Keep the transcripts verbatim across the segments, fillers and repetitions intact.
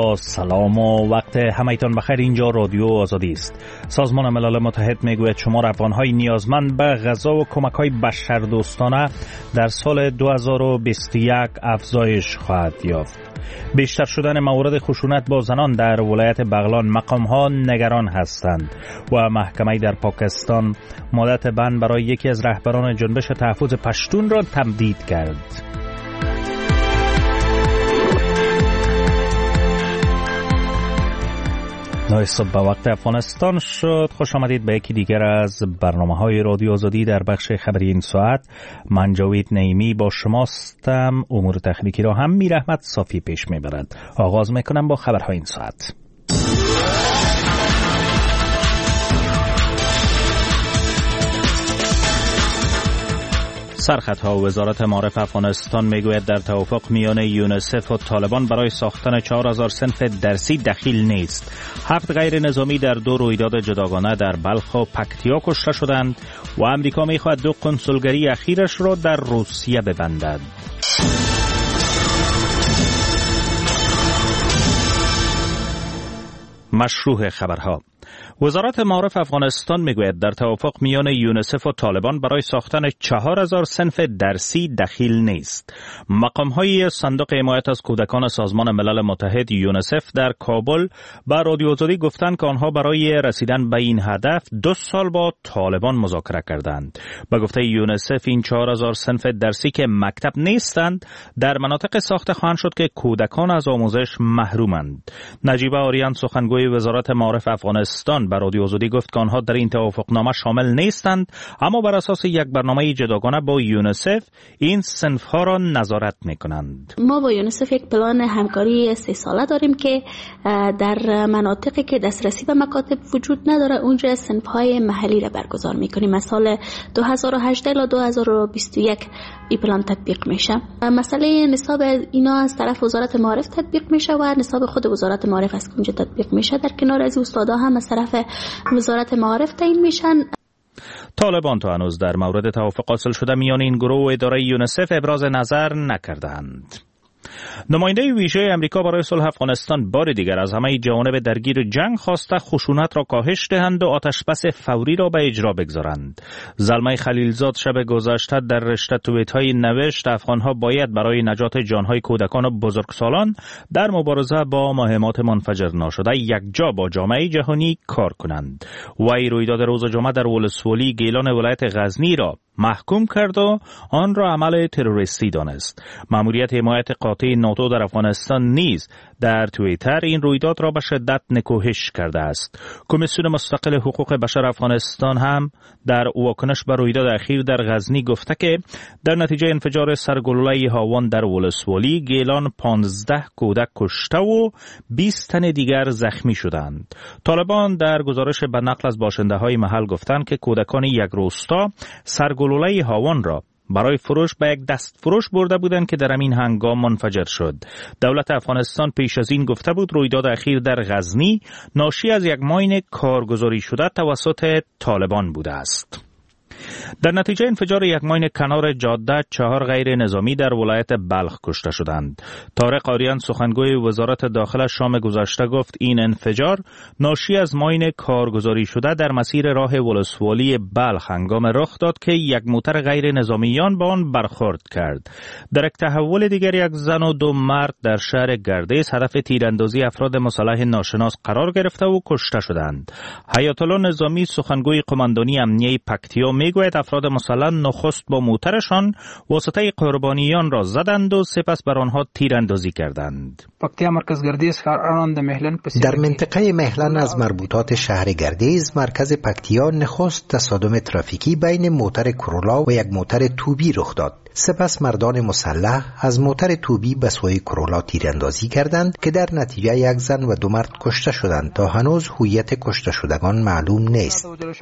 با سلام و وقت همایتان بخیر. اینجا رادیو آزادی است. سازمان ملل متحد میگوید شمار افغان‌های نیازمند به غذا و کمک‌های بشردوستانه در سال دو هزار و بیست و یک افزایش خواهد یافت. بیشتر شدن موارد خشونت با زنان در ولایت بغلان مقام‌ها نگران هستند و محکمه در پاکستان مدت بند برای یکی از رهبران جنبش تحفظ پشتون را تمدید کرد. نوی صبح به وقت افغانستان شد. خوش آمدید به یکی دیگر از برنامه‌های رادیو آزادی در بخش خبری این ساعت. من جاوید نعیمی با شماستم. امور تکنیکی را هم میر احمد صافی پیش میبرد. آغاز میکنم با خبرهای این ساعت. سرخطها وزارت معارف افغانستان میگوید در توافق میان یونیسف و طالبان برای ساختن چهار هزار صنف درسی دخیل نیست. هفت غیر نظامی در دو رویداد جداگانه در بلخ و پکتیا کشته شدند و امریکا میخواهد دو کنسولگری اخیرش را در روسیه ببندد. مشروع خبرها. وزارت معارف افغانستان میگوید در توافق میان یونیسف و طالبان برای ساختن چهار هزار صنف درسی دخیل نیست. مقام‌های صندوق حمایت از کودکان سازمان ملل متحد یونیسف در کابل به رادیو آزادی گفتند که آنها برای رسیدن به این هدف دو سال با طالبان مذاکره کردند. به گفته یونیسف این چهار هزار صنف درسی که مکتب نیستند در مناطق ساخته خواهند شد که کودکان از آموزش محرومند. نجیبه آریان سخنگوی وزارت معارف افغانستان بر رادیو آزادی گفت که آنها در این توافقنامه شامل نیستند، اما بر اساس یک برنامه جداگانه با یونیسف این صنف‌ها را نظارت می‌کنند. ما با یونیسف یک پلان همکاری سه ساله داریم که در مناطقی که دسترسی به مکاتب وجود نداره اونجا صنف‌های محلی را برگزار می‌کنیم. مثلا دو هزار و هجده الی دو هزار و بیست و یک این پلان تطبیق میشه. مسئله نصاب اینا از طرف وزارت معارف تطبیق میشه و نصاب خود وزارت معارف از اونجا تطبیق میشه. در کنار از استادا هم از طرف وزارت معارف تعیین میشن. طالبان تا هنوز در مورد توافق حاصل شده میان این گروه و اداره یونیسف ابراز نظر نکردند. نماینده ویژه امریکا برای صلح افغانستان بار دیگر از همه جوانب درگیر جنگ خواسته خشونت را کاهش دهند و آتشبس فوری را به اجرا بگذارند. زلمه خلیلزاد شب گذشته در رشته توییت‌های نوشت افغان‌ها باید برای نجات جان‌های کودکان و بزرگسالان در مبارزه با مهمات منفجر ناشده یکجا با جامعه جهانی کار کنند. وی رویداد روز جمعه در ولسوالی گیلان ولایت غزنی را محکوم کرد و آن را عمل تروریستی دانست. مأموریت حمایت قاطع ناتو در افغانستان نیز در توییتر این رویداد را به شدت نکوهش کرده است. کمیسیون مستقل حقوق بشر افغانستان هم در واکنش به رویداد اخیر در غزنی گفته که در نتیجه انفجار سرگلوله هاون در ولسوالی گیلان پانزده کودک کشته و بیست تن دیگر زخمی شدند. طالبان در گزارش به نقل از باشنده‌های محل گفتند که کودکان یک روستا سرگلوله هاون را برای فروش به یک دست فروش برده بودند که در همین هنگام منفجر شد. دولت افغانستان پیش از این گفته بود رویداد اخیر در غزنی ناشی از یک ماین کارگزاری شده توسط طالبان بوده است. در نتیجه انفجار یک ماین کنار جاده چهار غیر نظامی در ولایت بلخ کشته شدند. طارق آریان سخنگوی وزارت داخله شام گذشته گفت این انفجار ناشی از ماین کارگزاری شده در مسیر راه ولسوالی بلخ هنگام رخ داد که یک موتر غیر نظامیان به آن برخورد کرد. در یک تحول دیگر یک زن و دو مرد در شهر گردیز هدف تیراندازی افراد مسلح ناشناس قرار گرفته و کشته شدند. حیات الله نظامی سخنگوی قماندانی امنیه پکتیا میگوید افراد مسلح نخست با موترشان واسطه قربانیان را زدند و سپس بر آنها تیراندازی کردند. پکتیا مرکز گردیز در منطقه مهلن از مربوطات شهر گردیز مرکز پکتیا نخست تصادم ترافیکی بین موتر کرولا و یک موتر توبی رخ داد. سپس مردان مسلح از موتر توبی به سوی کرولا تیراندازی کردند که در نتیجه یک زن و دو مرد کشته شدند. تا هنوز هویت کشته شدگان معلوم نیست.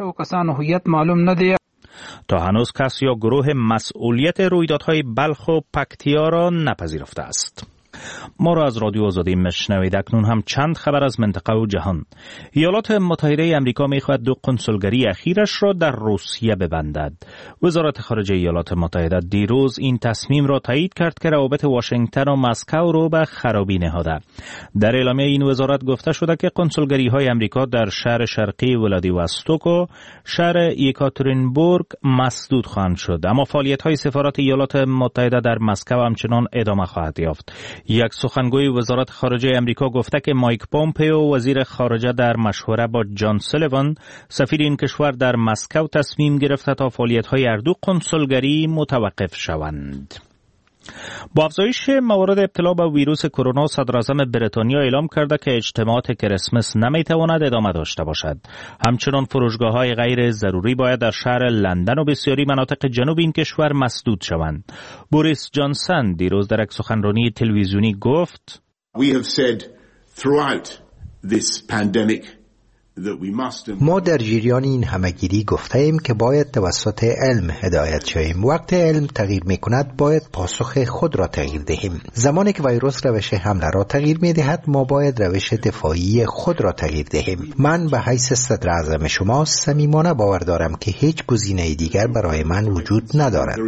تا هنوز کس یا گروه مسئولیت رویدادهای بلخ و پکتیا را نپذیرفته است. ما را از رادیو آزادی میشنوید. اکنون هم چند خبر از منطقه و جهان. ایالات متحده آمریکا میخواهد دو قنسولگری اخیرش را در روسیه ببندد. وزارت خارجه ایالات متحده دیروز این تصمیم را تایید کرد که روابط واشنگتن و مسکو را به خرابی نهاده. در اعلامیه این وزارت گفته شده که قنسولگری های آمریکا در شهر شرقی ولادیواستوک و شهر یکاترینبورگ مسدود خواهند شد، اما فعالیت های سفارت ایالات متحده در مسکو همچنان ادامه خواهد یافت. یک سخنگوی وزارت خارجه آمریکا گفته که مایک پومپئو وزیر خارجه در مشوره با جان سولیوان سفیر این کشور در مسکو تصمیم گرفته تا فعالیت‌های هر دو قنسولگری متوقف شوند. با افزایش موارد ابتلا به ویروس کرونا، صدراعظم بریتانیا اعلام کرده که اجتماعات کریسمس نمیتواند ادامه داشته باشد. همچنان فروشگاه‌های غیر ضروری باید در شهر لندن و بسیاری مناطق جنوب این کشور مسدود شوند. بوریس جانسون دیروز در یک سخنرانی تلویزیونی گفت: We have said throughout this pandemic ما در جریان این همگیری گفته ایم که باید توسط علم هدایت شویم. وقت علم تغییر می کند باید پاسخ خود را تغییر دهیم. زمانی که ویروس روش حمله را تغییر می دهد ما باید روش دفاعی خود را تغییر دهیم. من به حیث صدر اعظم شما صمیمانه باور دارم که هیچ گزینه دیگر برای من وجود ندارد.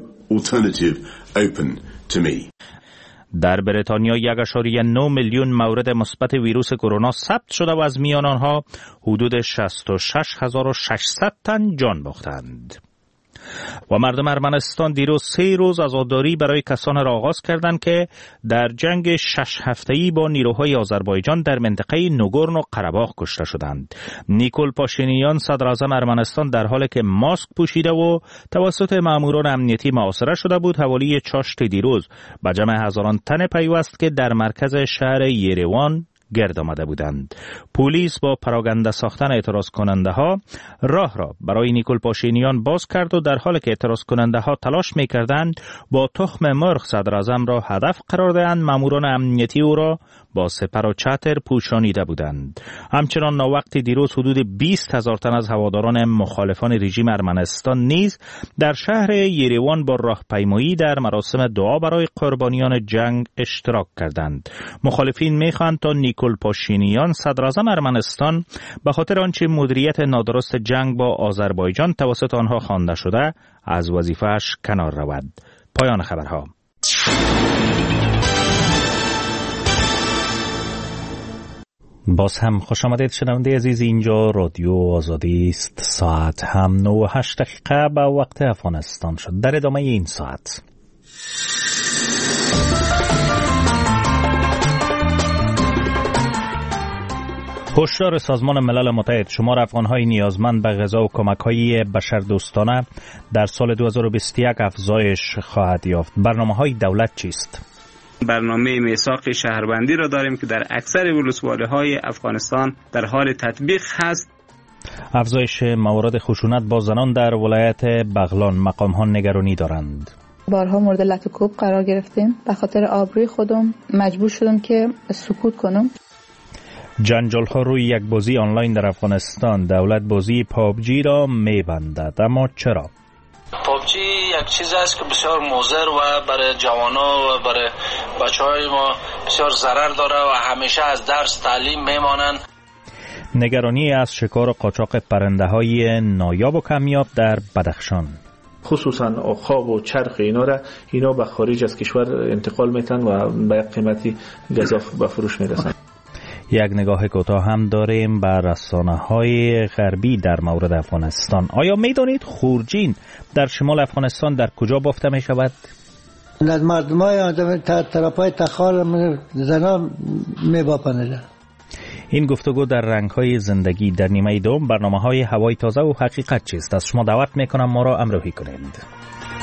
در بریتانیا یک ممیز نه میلیون مورد مثبت ویروس کرونا ثبت شده و از میان آنها حدود شصت و شش هزار و ششصد تن جان باختند. و مردم ارمنستان دیروز سه روز عزاداری برای کسانی را آغاز کردند که در جنگ شش هفته‌ای با نیروهای آذربایجان در منطقه نوگورن و قره‌باغ کشته شدند. نیکول پاشینیان صدراعظم ارمنستان در حالی که ماسک پوشیده و توسط ماموران امنیتی محاصره شده بود، حوالی چاشت دیروز به جمع هزاران تن پیوست که در مرکز شهر یریوان گرد آمده بودند. پلیس با پراگنده ساختن اعتراض کننده ها راه را برای نیکول پاشینیان باز کرد و در حالی که اعتراض کننده ها تلاش می کردند با تخم مرغ صدر اعظم را هدف قرار دهند، ماموران امنیتی او را با سپر و چتر پوشانیده بودند. همچنان ناوقتی دیروز حدود بیست هزار تن از هواداران مخالفان رژیم ارمنستان نیز در شهر یریوان با راهپیمایی در مراسم دعا برای قربانیان جنگ اشتراک کردند. مخالفین می‌خواهند تا نیکول پاشینیان صدر اعظم ارمنستان به خاطر آنچه مدیریت نادرست جنگ با آذربایجان توسط آنها خوانده شده از وظیفه‌اش کنار رود. پایان خبرها. باز هم خوش آمدید شنونده عزیز، اینجا رادیو آزادی است. ساعت هم نه و هشت دقیقه به وقت افغانستان شد. در ادامه این ساعت هشدار سازمان ملل متحد: شمار افغان‌های نیازمند به غذا و کمک‌های بشردوستانه در سال دو هزار و بیست و یک افزایش خواهد یافت. برنامه‌های دولت چیست؟ برنامه میثاق شهروندی را داریم که در اکثر ولسوالی‌های افغانستان در حال تطبیق هست. افزایش موارد خشونت با زنان در ولایت بغلان: مقام‌ها نگرانی دارند. بارها مورد لط و کوب قرار گرفتیم. به خاطر آبروی خودم مجبور شدم که سکوت کنم. جنجال‌ها روی یک بازی آنلاین در افغانستان: دولت بازی پابجی را می‌بندد، اما چرا؟ پابجی یک چیز است که بسیار مضر و برای جوانا و برای بچه‌های ما بسیار ضرر داره و همیشه از درس تعلیم میمانند. نگرانی از شکار و قاچاق پرنده‌های نایاب و کمیاب در بدخشان: خصوصا عقاب و چرخ اینا را اینا به خارج از کشور انتقال میتن و به قیمتی گزاف به فروش میرسن. یک نگاه کوتاه هم داریم به رسانه‌های غربی در مورد افغانستان. آیا می‌دانید خورجین در شمال افغانستان در کجا بافته می‌شود؟ از مردمای آدم طرفای تخار زنا می‌بافند. این گفتگو در رنگ‌های زندگی در نیمه دوم برنامه‌های هوای تازه و حقیقت چیست. از شما دعوت می‌کنم ما را همراهی کنید.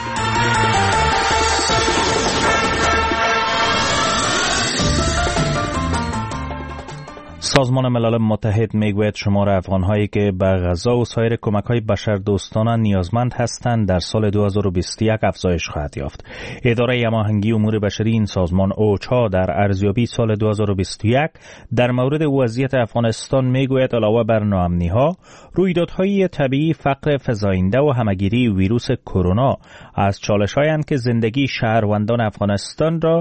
سازمان ملل متحد میگوید شمار افغان‌هایی که به غذا و سایر کمک‌های بشردوستانه نیازمند هستند در سال دو هزار و بیست و یک افزایش خواهد یافت. اداره هماهنگی امور بشری این سازمان اوچا در ارزیابی سال دو هزار و بیست و یک در مورد وضعیت افغانستان میگوید علاوه بر ناامنی‌ها، رویدادهای طبیعی، فقر فزاینده و همگیری ویروس کرونا از چالش‌هایند که زندگی شهروندان افغانستان را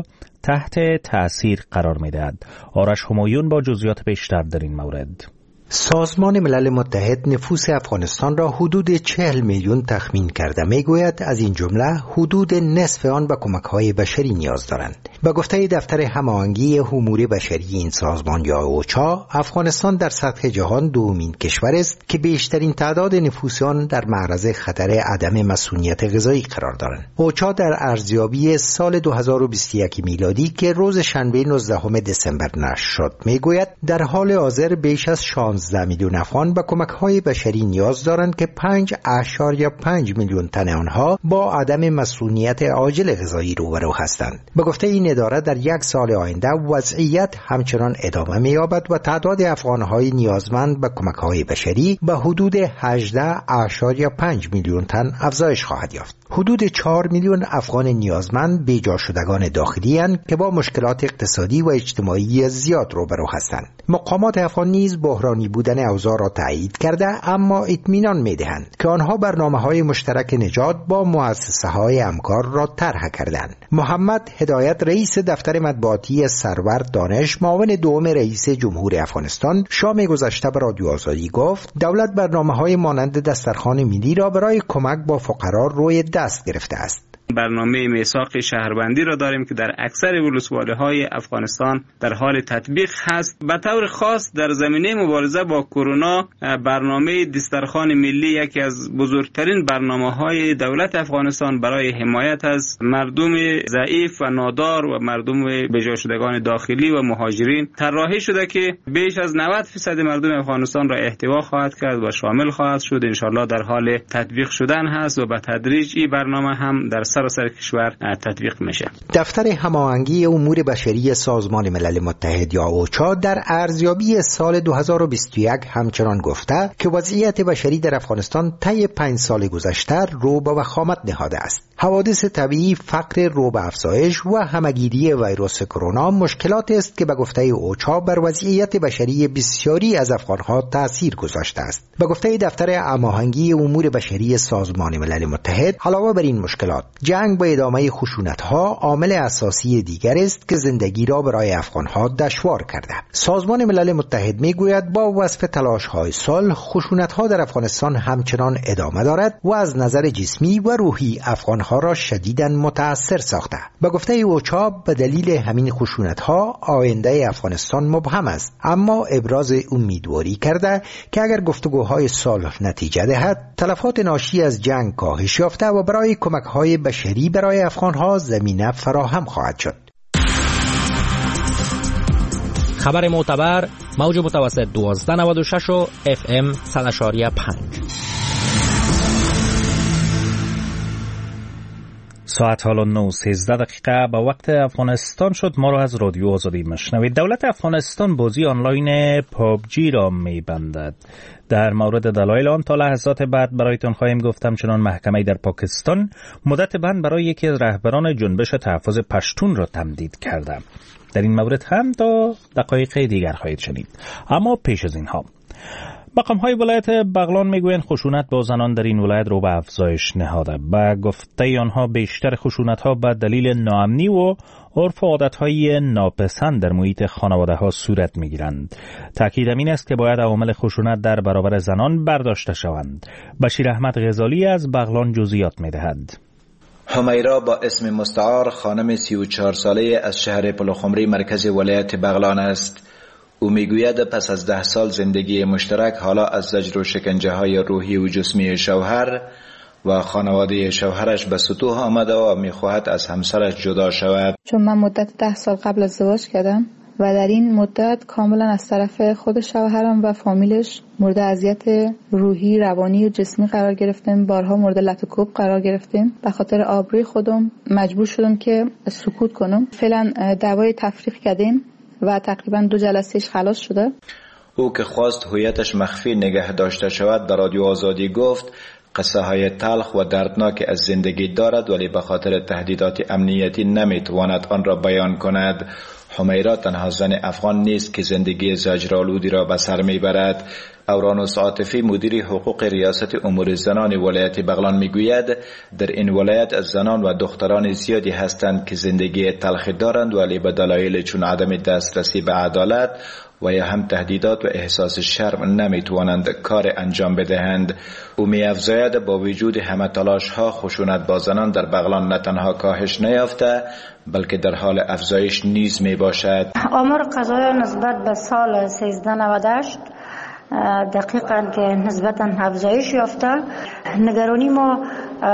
تحت تأثیر قرار می‌دهد. آرش همایون با جزئیات بیشتر در این مورد. سازمان ملل متحد نفوس افغانستان را حدود چهل میلیون تخمین کرده. میگوید از این جمله حدود نصف آن به کمک‌های بشری نیاز دارند. به گفته دفتر هماهنگی امور بشری این سازمان یا اوچا، افغانستان در سطح جهان دومین کشور است که بیشترین تعداد نفوس آن در معرض خطر عدم مسئولیت غذایی قرار دارند. اوچا در ارزیابی سال دو هزار و بیست و یک میلادی که روز شنبه نوزدهم دسامبر نشر شد میگوید در حال حاضر بیش از شانزده میلیون افغان به کمک‌های بشری نیاز دارند که پنج اشاریه پنج میلیون تن آنها با عدم مسئولیت عاجل غذایی روبرو هستند. به گفته این اداره در یک سال آینده وضعیت همچنان ادامه می‌یابد و تعداد افغان‌های نیازمند به کمک‌های بشری به حدود هجده اشاریه پنج میلیون تن افزایش خواهد یافت. حدود چهار میلیون افغان نیازمند بیجا شدگان داخلی اند که با مشکلات اقتصادی و اجتماعی زیاد روبرو هستند. مقامات افغان نیز بحرانی بودن اوضاع را تایید کرده، اما اطمینان می‌دهند که آنها برنامه‌های مشترک نجات با مؤسسه‌های همکار را طرح کردند. محمد هدایت رئیس دفتر مطبوعاتی سرور دانش، معاون دوم رئیس جمهور افغانستان، شام گذشته به رادیو آزادی گفت دولت برنامه‌های مانند دسترخوان ملی را برای کمک با فقرا روی دست گرفته است. برنامه میثاق شهروندی را داریم که در اکثر ولسوالی‌های افغانستان در حال تطبیق هست. به طور خاص در زمینه مبارزه با کرونا، برنامه دسترخوان ملی یکی از بزرگترین برنامه‌های دولت افغانستان برای حمایت از مردم ضعیف و نادار و مردم بیجا شدگان داخلی و مهاجرین طراحی شده که بیش از نود درصد مردم افغانستان را احتوا خواهد کرد و شامل خواهد شد. ان شاءالله در حال تطبیق شدن هست و به تدریج این برنامه هم در سراسر کشور تطبیق میشه. دفتر هماهنگی امور بشری سازمان ملل متحد یا اوچا در ارزیابی سال دو هزار و بیست و یک همچنان گفته که وضعیت بشری در افغانستان طی پنج سال گذشته رو به وخامت نهاده است. حوادث طبیعی، فقر رو به افزایش و همگیری ویروس کرونا مشکلات است که به گفته اوچا بر وضعیت بشری بسیاری از افغانها تأثیر گذاشته است. به گفته دفتر هماهنگی امور بشری سازمان ملل متحد، علاوه بر این مشکلات، جنگ با ادامه خشونت‌ها عامل اساسی دیگر است که زندگی را برای افغان‌ها دشوار کرده. سازمان ملل متحد می‌گوید با وصف تلاش‌های صلح، خشونت‌ها در افغانستان همچنان ادامه دارد و از نظر جسمی و روحی افغان‌ها را شدیداً متأثر ساخته. به گفته اوچا به دلیل همین خشونت‌ها آینده افغانستان مبهم است، اما ابراز امیدواری کرده که اگر گفتگوهای صلح نتیجه دهد، تلفات ناشی از جنگ کاهش یافته و برای کمک‌های بشری برای افغان‌ها زمینه فراهم خواهد شد. خبر معتبر، موج متوسط دوازده نود و شش و اف ام صد و پنج. ساعت حالا نه و سیزده دقیقه به وقت افغانستان شد. ما را از رادیو آزادی مشنوید. دولت افغانستان بازی آنلاین پابجی را میبندد. در مورد دلایل آن تا لحظات بعد برایتان خواهیم گفتم. چنان محکمه در پاکستان مدت بند برای یکی از رهبران جنبش تحفظ پشتون را تمدید کرده. در این مورد هم تا دقایق دیگر خواهید شنید. اما پیش از اینها، مقام‌های ولایت بغلان میگویند خشونت با زنان در این ولایت رو به افزایش نهاده. به گفته آنها بیشتر خشونت‌ها به دلیل ناامنی و عرف و عادت‌های ناپسند در محیط خانواده‌ها صورت می‌گیرند. تأکید این است که باید عوامل خشونت در برابر زنان برداشته شوند. بشیر احمد غزالی از بغلان جزئیات می‌دهد. حمیرا با اسم مستعار خانم سی و چهار ساله از شهر پلخمری مرکز ولایت بغلان است. او میگوید پس از ده سال زندگی مشترک حالا از زجر و شکنجه های روحی و جسمی شوهر و خانواده شوهرش به سطوح آمده و میخواهد از همسرش جدا شود. چون من مدت ده سال قبل ازدواج کردم و در این مدت کاملا از طرف خود شوهرم و فامیلش مورد اذیت روحی، روانی و جسمی قرار گرفتیم. بارها مورد لط و کوب قرار گرفتیم. به خاطر آبروی خودم مجبور شدم که سکوت کنم. فعلا دعوای تفریق کردیم و تقریبا دو جلسهش خلاص شده. او که خواست هویتش مخفی نگه داشته شود در رادیو آزادی گفت قصه های تلخ و دردناک از زندگی دارد، ولی به خاطر تهدیدات امنیتی نمیتواند آن را بیان کند. حمیرا تنها زن افغان نیست که زندگی زجرآلودی را به سر میبرد. اورانوس عاطفی مدیر حقوق ریاست امور زنان ولایت بغلان میگوید در این ولایت از زنان و دختران زیادی هستند که زندگی تلخی دارند، ولی به دلایل چون عدم دسترسی به عدالت و یا هم تهدیدات و احساس شرم نمیتوانند کار انجام بدهند. او می‌افزاید با وجود همه تلاش ها خشونت با زنان در بغلان نه تنها کاهش نیافته بلکه در حال افزایش نیز می باشد. آمار قضایی نسبت به سال سیزده نود و هشت دقیقاً که نسبتاً افزایش یافته. نگرانی ما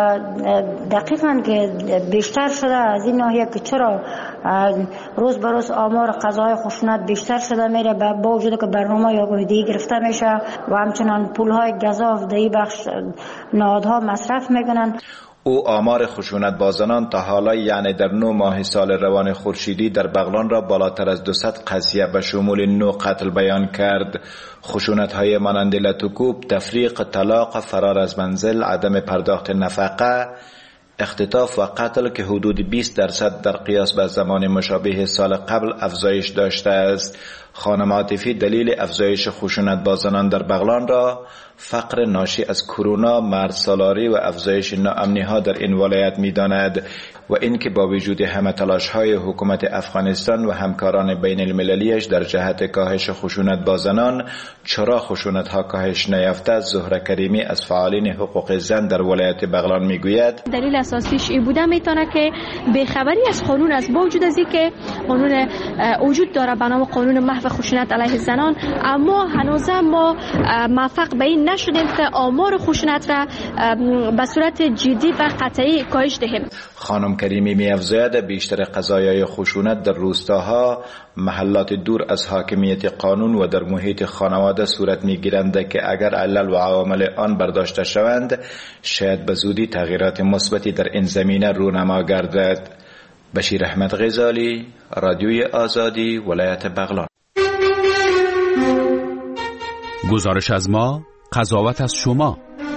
دقیقاً که بیشتر شده از این ناحیه که چرا روز به روز آمار قضاهای خشونت بیشتر شده میره، با وجود که برنامه یاگاهی گرفته میشه و همچنان پولهای گزاف در این بخش نهادها مصرف میکنن. او آمار خشونت با زنان تا حالا یعنی در نه ماه سال روان خورشیدی در بغلان را بالاتر از دوصد قضیه به شمول نه قتل بیان کرد. خشونت های مانند لطوکوب، تفریق، طلاق، فرار از منزل، عدم پرداخت نفقه، اختطاف و قتل که حدود بیست درصد در قیاس به زمان مشابه سال قبل افزایش داشته است. خانم عاطفی دلیل افزایش خشونت با زنان در بغلان را فقر ناشی از کرونا، مرد سالاری و افزایش ناامنی ها در این ولایت می داند و اینکه با وجود همه تلاش های حکومت افغانستان و همکاران بین المللیش در جهت کاهش خشونت با زنان چرا خشونت ها کاهش نیافته. زهره کریمی از فعالین حقوق زن در ولایت بغلان می گوید دلیل اساسیش این بوده میتونه که بیخبری از قانون است، با وجود از اینکه قانون وجود داره به نام قانون محو خشونت علیه زنان، اما هنوز ما موفق به این نشدیم که آمار خشونت را به صورت جدی و قطعی کاهش دهیم. خانم کریمی می افزاید بیشتر قضایای خشونت در روستاها، محلات دور از حاکمیت قانون و در محیط خانواده صورت می گیرند که اگر علل و عوامل آن برداشته شوند شاید به زودی تغییرات مثبتی در این زمینه رونما گردد. بشیر احمد غزالی، رادیوی آزادی، ولایت بغلان. گزارش از ما، قضاوت از شما.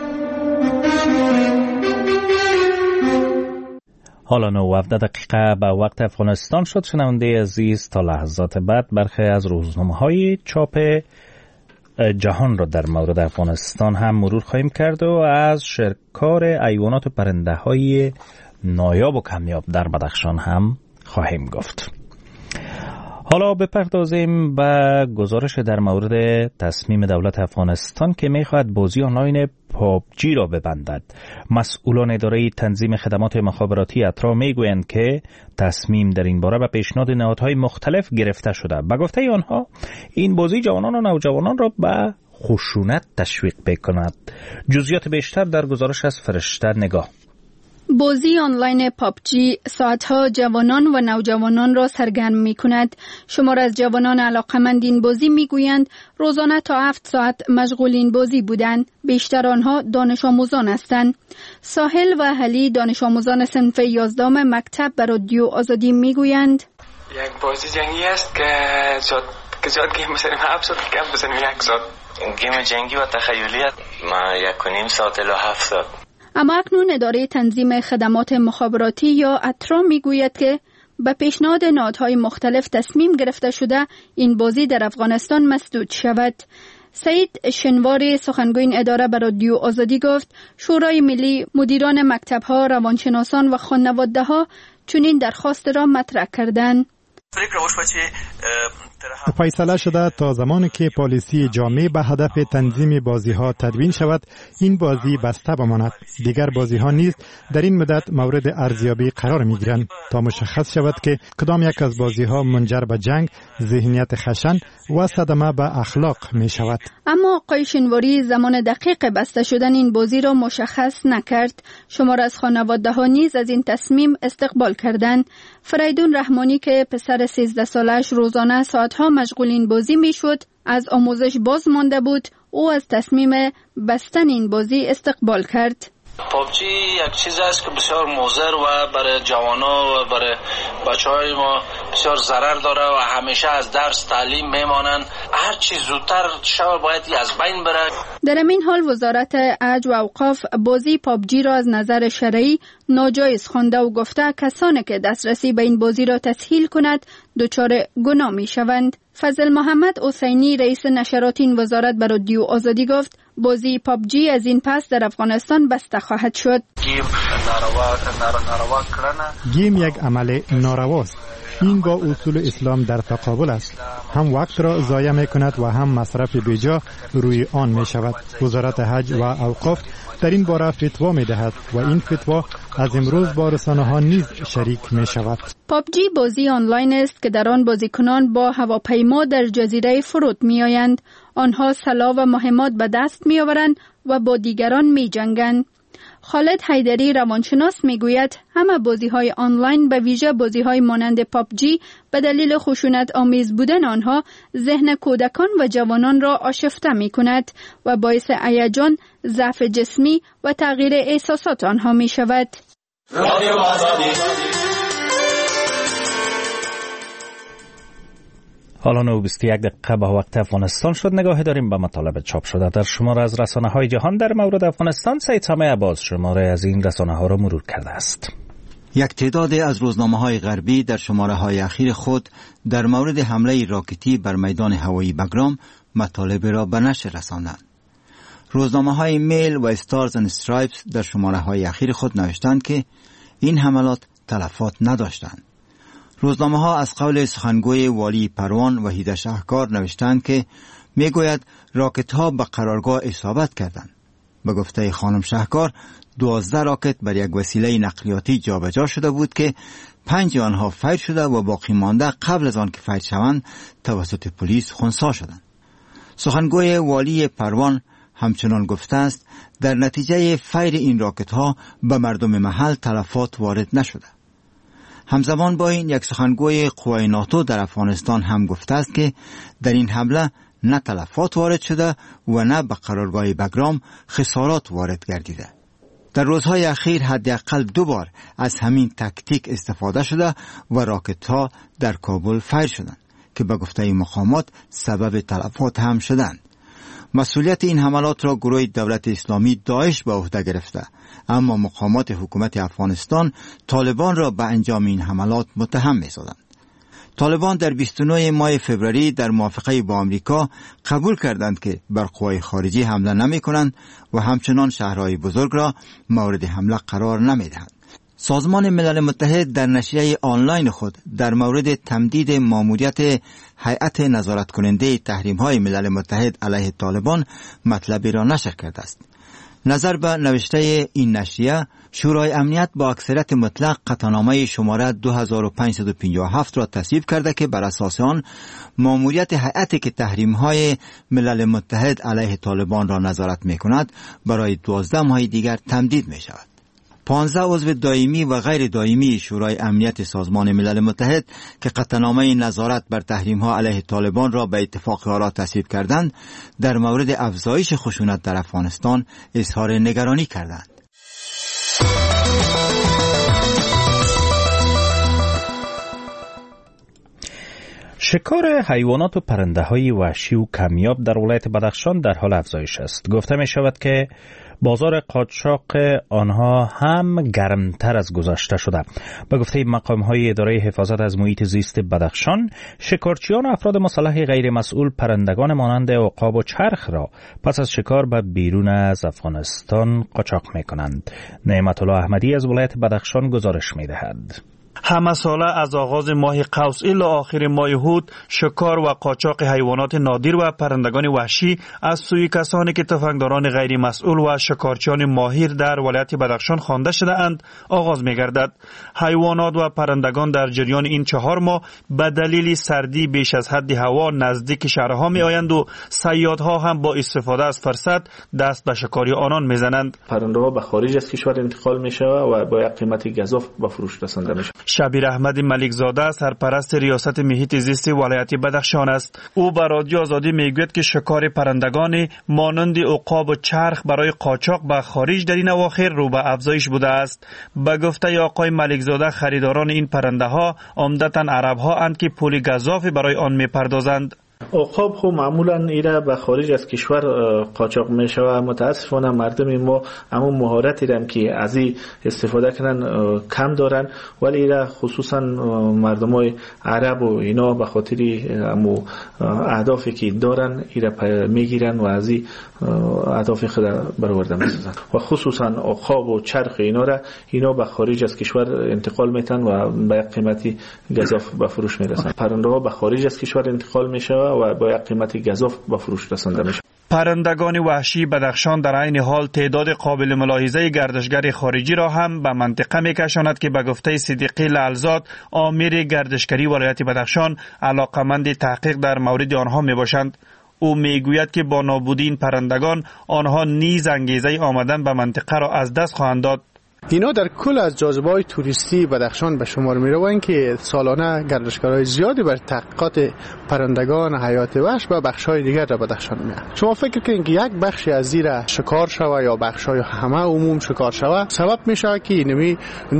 حالا نه و هفده دقیقه به وقت افغانستان شد. شنونده عزیز، تا لحظات بعد برخی از روزنامه‌های چاپ جهان را در مورد افغانستان هم مرور خواهیم کرد و از شکار حیوانات و پرنده‌های نایاب و کمیاب در بدخشان هم خواهیم گفت. حالا بپردازیم به گزارش در مورد تصمیم دولت افغانستان که میخواهد بازی آنلاین پابجی را ببندد. مسئولان اداره تنظیم خدمات مخابراتی اترا میگویند که تصمیم در این باره به پیشنهاد نهادهای مختلف گرفته شده. به گفته آنها این بازی جوانان و نوجوانان را به خشونت تشویق میکند. جزئیات بیشتر در گزارش از فرشته نگاه. بازی آنلاین پابجی ساعتها جوانان و نوجوانان را سرگرم می کند. شمار از جوانان علاقمند این بازی می گویند روزانه تا هفت ساعت مشغول این بازی بودند. بیشتر آنها دانش آموزان هستند. ساحل و حلی دانش آموزان صنف یازدهم مکتب به رادیو آزادی می گویند یک بازی جنگی است که زیاد که زیاد گیم بزنیم هفت ساعت کم بزنیم یک ساعت. گیم جنگی و تخیلیت ما یک و نیم ساعت الی هفت ساعت. اما اکنون اداره تنظیم خدمات مخابراتی یا اترا میگوید که به پیشنهاد نهادهای مختلف تصمیم گرفته شده این بازی در افغانستان مسدود شود. سعید شنواری سخنگوی این اداره به رادیو آزادی گفت شورای ملی، مدیران مکتب‌ها، روانشناسان و خانواده‌ها چنین درخواست را مطرح کردند. فیصله شده تا زمانی که پالیسی جامع به هدف تنظیم بازی ها تدوین شود این بازی بسته بماند. دیگر بازی ها نیز در این مدت مورد ارزیابی قرار می گیرند تا مشخص شود که کدام یک از بازی ها منجر به جنگ، ذهنیت خشن و صدمه به اخلاق می شود. اما آقای شنواری زمان دقیق بسته شدن این بازی را مشخص نکرد. شمار از خانواده ها نیز از این تصمیم استقبال کردند. فریدون رحمانی که پسر سیزده سالش روزانه ساعتها مشغول این بازی می شد از آموزش باز مانده بود، او از تصمیم بستن این بازی استقبال کرد. پابجی یک چیز است که بسیار مضر و برای جوانا و برای بچهای ما بسیار ضرر داره و همیشه از درس تعلیم میمانند. هر چی زودتر شود باید از بین بره. در این حال وزارت عدل و اوقاف بازی پابجی را از نظر شرعی ناجایز خوانده و گفته کسانی که دسترسی به این بازی را تسهیل کند دچار گناه می شوند. فضل محمد حسینی رئیس نشرات این وزارت به رادیو آزادی گفت بازی پابجی از این پس در افغانستان بسته خواهد شد. گیم ناروا ناروا کردن گیم یک عمل نارواست. این با اصول اسلام در تقابل است. هم وقت را ضایع می کند و هم مصرف بیجا روی آن می شود. وزارت حج و اوقاف در این باره فتوا می دهد و این فتوا از امروز با رسانه ها نیز شریک می شود. پابجی بازی آنلاین است که در آن بازیکنان با هواپیما در جزیره فرود می آیند. آنها سلاح و مهمات به دست می آورند و با دیگران می جنگند. خالد حیدری روانشناس میگوید همه بازی‌های آنلاین به ویژه بازی‌های مانند پابجی به دلیل خشونت آمیز بودن آنها ذهن کودکان و جوانان را آشفته می‌کند و باعث هیجان، ضعف جسمی و تغییر احساسات آنها می‌شود. حالا نه و بیست و یک دقیقه به وقت افغانستان شد. نگاه داریم به مطالب چاپ شده در شماره از رسانه های جهان در مورد افغانستان. سید سامع عباس شماره از این رسانه ها را مرور کرده است. یک تعداد از روزنامه های غربی در شماره های اخیر خود در مورد حمله راکتی بر میدان هوایی بگرام مطالب را به نشر رساندند. روزنامه های میل و استارز اند استرایپس در شماره های اخیر خود نوشتند که این حملات تلفات نداشتند. روزنامه ها از قول سخنگوی والی پروان وحید شهکار نوشتند که میگوید راکت ها به قرارگاه اصابت کردند. به گفته خانم شهکار دوازده راکت بر یک وسیله نقلیاتی جابجا شده بود که پنج آنها فیر شده و باقی مانده قبل از آن که فیر شوند توسط پلیس خنثی شدند. سخنگوی والی پروان همچنان گفته است در نتیجه فیر این راکت ها به مردم محل تلفات وارد نشده. همزمان با این یک سخنگوی قوای ناتو در افغانستان هم گفته است که در این حمله نه تلفات وارد شده و نه به قرارگاه بگرام خسارات وارد گردیده. در روزهای اخیر حداقل دو بار از همین تکتیک استفاده شده و راکت ها در کابل فیر شدند که به گفته مقامات سبب تلفات هم شدند. مسئولیت این حملات را گروه دولت اسلامی داعش به عهده گرفته، اما مقامات حکومت افغانستان طالبان را به انجام این حملات متهم می‌سازند. طالبان در بیست و نه ماه فوریه در موافقه با آمریکا قبول کردند که بر قوای خارجی حمله نمی‌کنند و همچنان شهرهای بزرگ را مورد حمله قرار نمی‌دهند. سازمان ملل متحد در نشریه آنلاین خود در مورد تمدید ماموریت هیئت نظارت کننده تحریم‌های ملل متحد علیه طالبان مطلبی را نشر کرده است. نظر به نوشته این نشریه، شورای امنیت با اکثریت مطلق قطعنامه شماره دو هزار و پانصد و پنجاه و هفت را تصویب کرده که بر اساس آن ماموریت هیئتی که تحریم‌های ملل متحد علیه طالبان را نظارت می‌کند برای دوازده ماه دیگر تمدید می‌شود. پانزده عضو دائمی و غیر دائمی شورای امنیت سازمان ملل متحد که قطعنامه نظارت بر تحریم‌ها علیه طالبان را به اتفاق آرا تصویب کردند، در مورد افزایش خشونت در افغانستان اظهار نگرانی کردند. شکار حیوانات و پرنده های وحشی و کمیاب در ولایت بدخشان در حال افزایش است. گفته می شود که بازار قاچاق آنها هم گرمتر از گذشته شده. به گفته مقام های اداره حفاظت از محیط زیست بدخشان، شکارچیان و افراد مسلح غیر مسئول پرندگان مانند عقاب و چرخ را پس از شکار به بیرون از افغانستان قاچاق می کنند. نعمت الله احمدی از ولایت بدخشان گزارش می دهد. همه ساله از آغاز ماه قوس الی آخر ماه هود شکار و قاچاق حیوانات نادر و پرندگان وحشی از سوی کسانی که تفنگداران غیر مسئول و شکارچیان ماهر در ولایت بدخشان خوانده شده اند آغاز می گردد. حیوانات و پرندگان در جریان این چهار ماه به دلیل سردی بیش از حد هوا نزدیک شهرها می آیند و صیادها هم با استفاده از فرصت دست به شکاری آنان می زنند. پرنده ها به خارج از کشور انتقال می شود و با یک قیمت گزاف به فروش رسانده می شود. شبیر احمد ملکزاده سرپرست ریاست محیط زیست ولایت بدخشان است. او به رادیو آزادی میگوید که شکار پرندگان مانند عقاب و چرخ برای قاچاق به خارج در این اواخر رو به افزایش بوده است. به گفته آقای ملکزاده خریداران این پرنده ها عمدتاً عرب ها اند که پول گزافی برای آن میپردازند. عقاب خب معمولا ایره به خارج از کشور قاچاق میشه و متاسفانه مردم ما همون مهارتی دارن که از این استفاده کنن کم دارن، ولی ایره خصوصا مردمای عرب و اینا به خاطر همون اهدافی که دارن ایره میگیرن و از این اهداف خود برآورده میسازن و خصوصا عقاب و چرخ اینا را اینا به خارج از کشور انتقال میتن و به قیمتی گزاف به فروش میرسن. پرنده ها به خارج از کشور انتقال میشه و با یک قیمت گزاف به فروش رسانده میشه. پرندگان وحشی بدخشان در عین حال تعداد قابل ملاحظه گردشگر خارجی را هم به منطقه میکشاند که به گفته صدیقی لعلزاد آمیر گردشگری ولایت بدخشان علاقمند تحقیق در مورد آنها میباشند. او میگوید که با نابودی این پرندگان آنها نیز انگیزه آمدن به منطقه را از دست خواهند داد. اینا در کل از جاذبه‌های توریستی بدخشان به شمار می‌روند که سالانه گردشگرای زیادی بر تحقیقات پرندگان حیات وحش و بخش‌های دیگر در بدخشان می‌آیند. شما فکر کنید که یک بخشی از زیر شکار شوه یا بخش‌های همه عموم شکار شوه سبب میشه که اینمی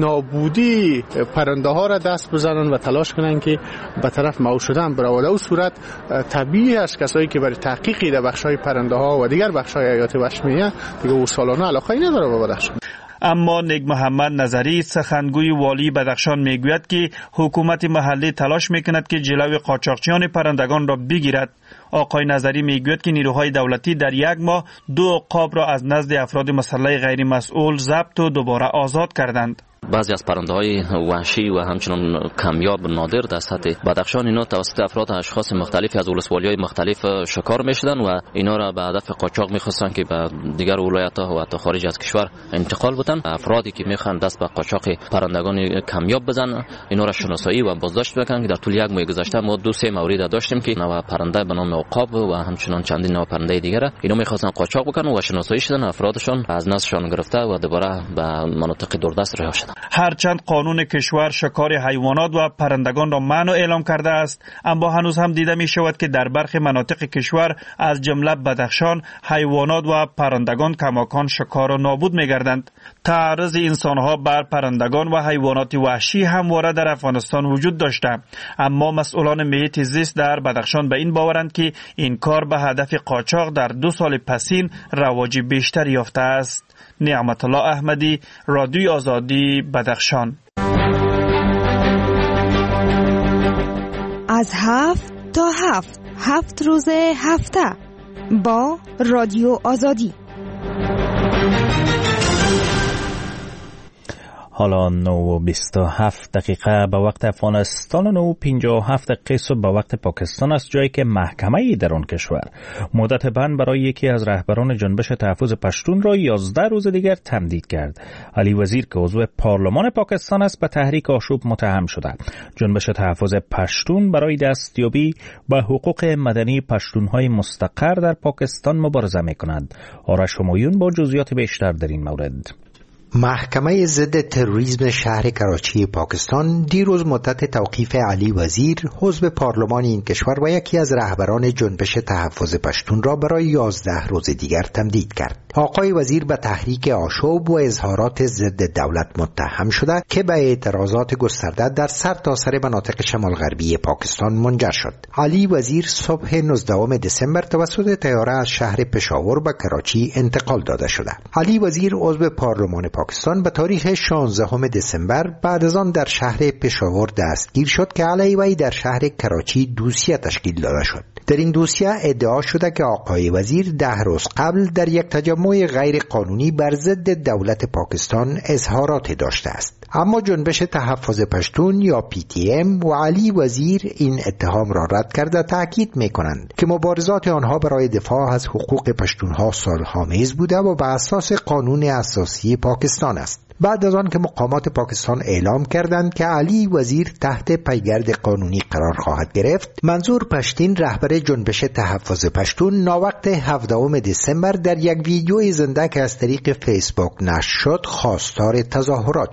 نابودی پرنده‌ها را دست بزنن و تلاش کنن که به طرف مو شدن برود. او صورت طبیعی است کسایی که برای تحقیق در بخش‌های پرنده‌ها و دیگر بخش‌های حیات وحش می‌آیند دیگه او سالانه علاقه نداره به بدخشان. اما نگ محمد نظری سخنگوی والی بدخشان میگوید که حکومت محلی تلاش میکند که جلوی قاچاقچیان پرندگان را بگیرد. آقای نظری میگوید که نیروهای دولتی در یک ماه دو عقاب را از نزد افراد مسلح غیر مسئول ضبط و دوباره آزاد کردند. بعضی از پرنده‌های وحشی و همچنین کمیاب نادر در سطح بدخشان اینا توسط افراد و اشخاص مختلفی از ولسوالی‌های مختلف شکار می‌شدن و اینا را به هدف قاچاق می‌خواستن که به دیگر ولایت‌ها و حتی خارج از کشور انتقال بدن. افرادی که می‌خوان دست به قاچاق پرندگان کمیاب بزنن اینا را شناسایی و بازداشت بکنن که در طول یک ماه گذشته ما دو سه مورد داشتیم که نوع پرنده به نام عقاب و همچنین چندین نوع پرنده دیگر اینا می‌خواستن قاچاق بکنن و شناسایی شدن افرادشون از نسلشون گرفته و دوباره به مناطق دوردست رها شدن. هرچند قانون کشور شکار حیوانات و پرندگان را منع اعلام کرده است، اما هنوز هم دیده می شود که در برخی مناطق کشور از جمله بدخشان حیوانات و پرندگان کماکان شکار و نابود می گردند. تعرض انسانها بر پرندگان و حیوانات وحشی همواره در افغانستان وجود داشته، اما مسئولان محیط زیست در بدخشان به این باورند که این کار به هدف قاچاق در دو سال پسین رواج بیشتر یافته است. نعمت الله احمدی، رادیوی آزادی، بدخشان. از هفت تا هفت هفت روز هفته با رادیو آزادی. حالا نه و بیست و هفت دقیقه به وقت افغانستان و نه و پنجاه و هفت دقیقه صبح به وقت پاکستان است، جایی که محکمه در آن کشور مدت بند برای یکی از رهبران جنبش تحفظ پشتون را یازده روز دیگر تمدید کرد. علی وزیر که عضو پارلمان پاکستان است به تحریک آشوب متهم شده. جنبش تحفظ پشتون برای دستیابی به حقوق مدنی پشتونهای مستقر در پاکستان مبارزه می‌کند. آرش همایون با جزئیات بیشتر در این مورد. محکمه ضد تروریسم شهر کراچی پاکستان دیروز مدت توقیف علی وزیر عضو پارلمان این کشور و یکی از رهبران جنبش تحفظ پشتون را برای یازده روز دیگر تمدید کرد. آقای وزیر به تحریک آشوب و اظهارات ضد دولت متهم شده که به اعتراضات گسترده در سرتاسر مناطق شمال غربی پاکستان منجر شد. علی وزیر صبح نوزدهم دسامبر توسط طیاره از شهر پشاور به کراچی انتقال داده شده. علی وزیر عضو پارلمان پاکستان به تاریخ شانزدهم دسامبر بعد از آن در شهر پشاور دستگیر شد که علیه وی در شهر کراچی دوسیه تشکیل داده شد. در این دوسیه ادعا شده که آقای وزیر ده روز قبل در یک تجمع غیر قانونی بر ضد دولت پاکستان اظهارات داشته است. اما جنبش تحفظ پشتون یا پی تی ام و علی وزیر این اتهام را رد کرده تاکید می‌کنند که مبارزات آنها برای دفاع از حقوق پشتونها سال‌هامیز بوده و بر اساس قانون اساسی پاکستان است. بعد از آن که مقامات پاکستان اعلام کردند که علی وزیر تحت پیگرد قانونی قرار خواهد گرفت، منظور پشتین رهبر جنبش تحفظ پشتون ناوقت هفدهم دسامبر در یک ویدیوی زنده که از طریق فیسبوک نشر شد خواستار تظاهرات شد.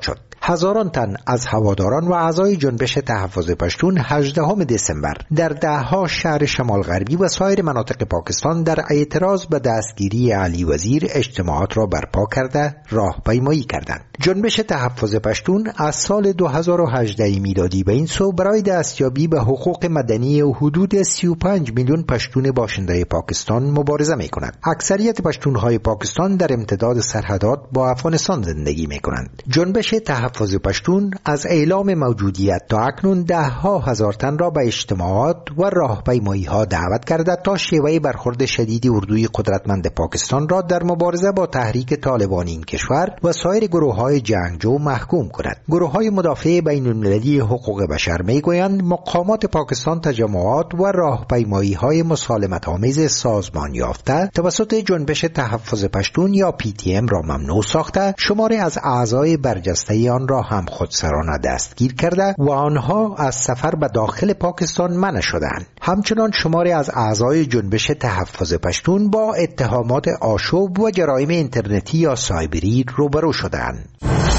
هزاران تن از هواداران و اعضای جنبش تحفظ پشتون هجدهم دسامبر در دهها شهر شمال غربی و سایر مناطق پاکستان در اعتراض به دستگیری علی وزیر اجتماعات را برپا کرده راهپیمایی کردند. جنبش تحفظ پشتون از سال دو هزار و هجده میلادی به این سو برای دستیابی به حقوق مدنی و حدود سی و پنج میلیون پشتون باشنده پاکستان مبارزه می کند. اکثریت پشتونهای پاکستان در امتداد سرحدات با افغانستان زندگی می کنند. جنبش تحفظ پشتون از اعلام موجودیت تا اکنون ده ها هزار تن را به اجتماعات و راهپیمایی ها دعوت کرده تا شیوه برخورد شدید اردوی قدرتمند پاکستان را در مبارزه با تحریک طالبان این کشور و سایر گروه های جنگجو محکوم کند. گروه های مدافع بین المللی حقوق بشر می گویند مقامات پاکستان تجمعات و راهپیمایی های مسالمت آمیز سازمان یافته توسط جنبش تحفظ پشتون یا پی تی ام را ممنوع ساخته، شماری از اعضای برجسته آن را هم خودسرانه دستگیر کرده و آنها از سفر به داخل پاکستان منع شدند. همچنان شماری از اعضای جنبش تحفظ پشتون با اتهامات آشوب و جرایم اینترنتی یا سایبری روبرو شدند.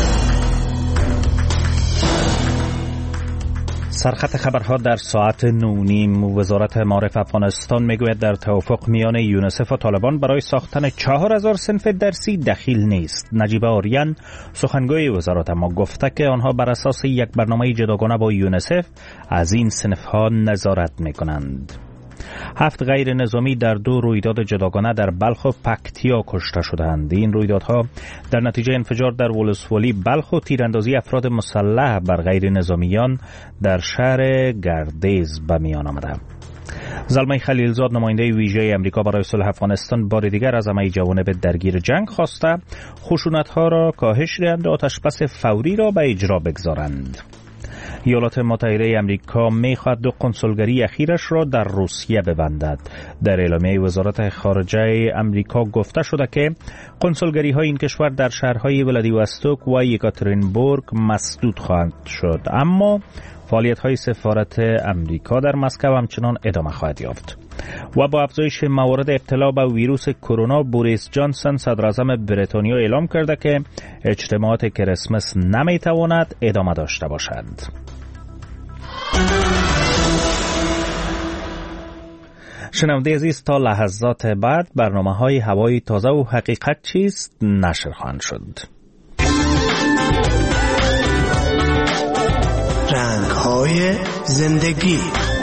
سرخط خبرها در ساعت نونیم. وزارت معارف افغانستان میگوید در توافق میان یونسف و طالبان برای ساختن چهار هزار صنف درسی دخیل نیست. نجیب آریان سخنگوی وزارت اما گفته که آنها بر اساس یک برنامه جداگانه با یونسف از این صنفها نظارت میکنند. هفت غیر نظامی در دو رویداد جداگانه در بلخ و پکتیا کشته شدند. این رویدادها در نتیجه انفجار در ولسوالی بلخ و تیراندازی افراد مسلح بر غیر نظامیان در شهر گردیز به میان آمده. زلمه خلیلزاد نماینده ویژه امریکا برای صلح افغانستان بار دیگر از همه جوانب درگیر جنگ خواسته خشونت‌ها را کاهش دهند و آتشبس فوری را به اجرا بگذارند. ایالات متحده امریکا می‌خواهد دو کنسولگری اخیرش را در روسیه ببندد. در اعلامیه وزارت خارجه امریکا گفته شده که کنسولگری‌های این کشور در شهرهای ولادیواستوک و یکاترینبورگ مسدود خواهند شد، اما فعالیت‌های سفارت امریکا در مسکو همچنان ادامه خواهد یافت. و با افزایش موارد ابتلا به ویروس کرونا، بوریس جانسون صدراعظم بریتانیا اعلام کرده که اجتماعات کریسمس نمیتواند ادامه داشته باشد. شنونده عزیز، تا لحظات بعد برنامه های هوای تازه و حقیقت چیست نشر خواهند شد. رنگ های زندگی.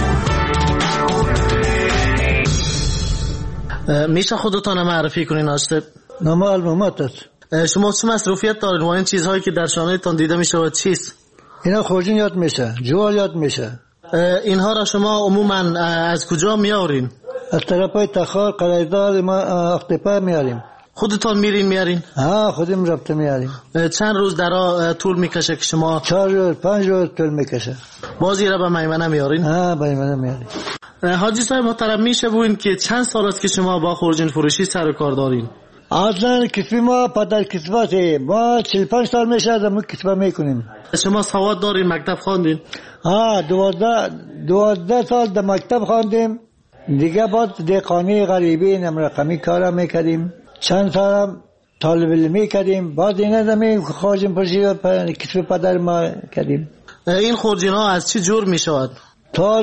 میشه خودتان معرفی کنین آشتب؟ نام علمومات است. شما چه مصروفیت دارین و این چیزهایی که در شانه تان دیده میشه و چیست؟ اینا خوردن یاد میشه، جوال یاد میشه. اینها را شما عموما از کجا میارین؟ از طرفای تخار، قرایدار، ما اختپا میاریم. خودتان میرین میارین؟ ها، خودم رفته میاریم. چند روز درا طول میکشه که شما؟ چهار روز پنج روز طول میکشه. بازی را به میمنه میارین؟ ها، به میمنه میاریم. حاجی صاحب محترم، میشه بوین که چند سال است که شما با خورجین فروشی سر و کار دارین؟ اصلا کسبی ما پدر کسباته، ما چهل پنج سال میشه از ما کسبه میکنیم. شما سواد دارین، مکتب خواندین؟ ها، دوازده دوازده سال در مکتب خواندیم. دیگه بعد دهقانی غریبی نم رقمی کارا میکردیم. چند سالم طالب علمی کردیم. بعد اینا زمین خورجین فروشی کسب پدر ما کردیم. این خورجین ها از چی جور میشود؟ تار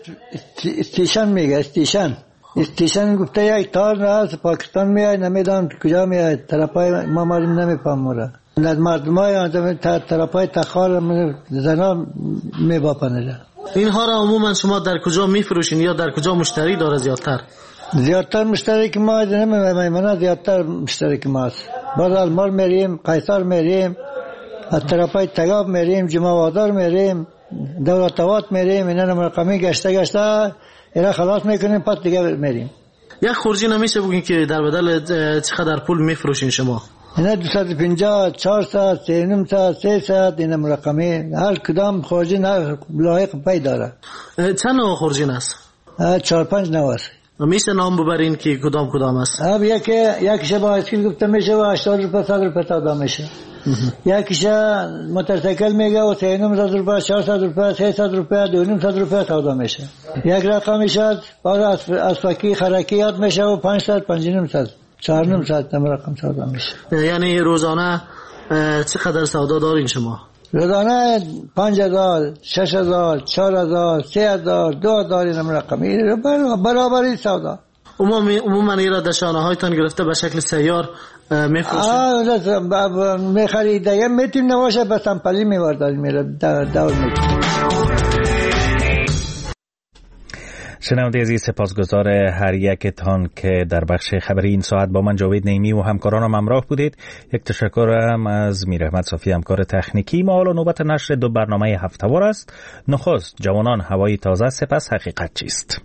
استیشن میگه، استیشن استیشن گفته یک تار از پاکستان میاد، نمیدونم کجا میاد، طرفای ما مردم نمیفهم مورا از مردم های طرفای تخار زنا میباپنه. اینها را عموما شما در کجا میفروشین یا در کجا مشتری داره زیادتر؟ زیادتر مشتری که ما نمیمونه، زیادتر مشتری که ماست. بعد المار میریم، قیصر میریم، از طرفای تگاب میریم، جمعوادار میریم، دولتوات میریم، اینا رقمی گشته گشته اینا خلاص میکنیم، پس دیگه میریم. یک خورجی نمیشه بگین که در بدل چقدر پول میفروشین شما؟ اینا دویست و پنجاه، چهارصد، سیصد، سیصد اینا رقمی. هر کدام خورجی لایق پی داره. چند نوع خورجین است؟ چهار پنج نوع است. میشه نام ببرین که کدام کدام است؟ اب یکی یکیش با اسکیل گفته میشه و هشتاد روپیه صد روپیه تا میشه. یکیش موتورسیکل میگه و سه و نیم صد روپیه، چهارصد روپیه، سیصد روپیه، دو و نیم صد روپیه سودا میشه. یک رقمش از بعد از فکی خرکی یاد میشه و پانصد، پنج و نیم صد، چهار و نیم صد رقم سودا میشه. یعنی روزانه چقدر سودا دارین شما؟ روزانه پنج هزار، شش هزار، چهار هزار، سه هزار، دو هزار این رقمی برابری سودا. عموما ایرا دشانه هایتان گرفته به شکل سیار میفروشید؟ آه میخریده یه میتیم نباشه به سمپلی میوردن میره دور میتیم. شنونده عزیز، سپاسگزار هر یکتان که در بخش خبری این ساعت با من جاوید نیمی و همکارانم همراه بودید. یک تشکرم از میر احمد صافی همکار تکنیکی. ما حالا نوبت نشر دو برنامه هفته‌وار است. نخست جوانان هوایی تازه، سپس حقیقت چیست.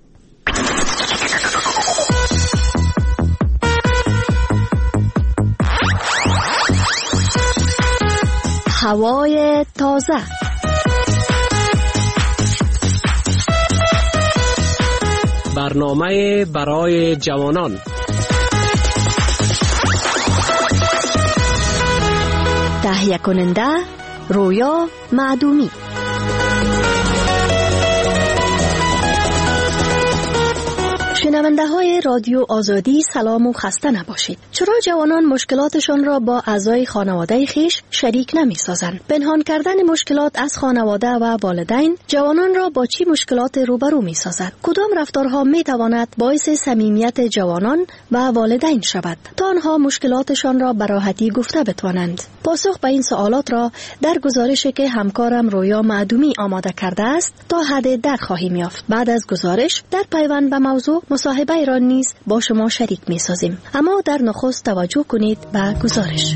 هوای تازه. برنامه برای جوانان. تهیه کننده رویا معدومی. شنونده های رادیو آزادی سلام و خسته نباشید. چرا جوانان مشکلاتشان را با اعضای خانواده خیش شریک نمی سازند؟ پنهان کردن مشکلات از خانواده و والدین جوانان را با چی مشکلات روبرو می سازد؟ کدام رفتارها می تواند باعث صمیمیت جوانان و والدین شود تا آنها مشکلاتشان را به راحتی گفته بتوانند؟ پاسخ به این سوالات را در گزارشی که همکارم رویا معدومی آماده کرده است تا حد در خواهیم یافت. بعد از گزارش در پیوند به موضوع مصاحبه ایران نیز با شما شریک می سازیم. اما در نخست توجه کنید به گزارش.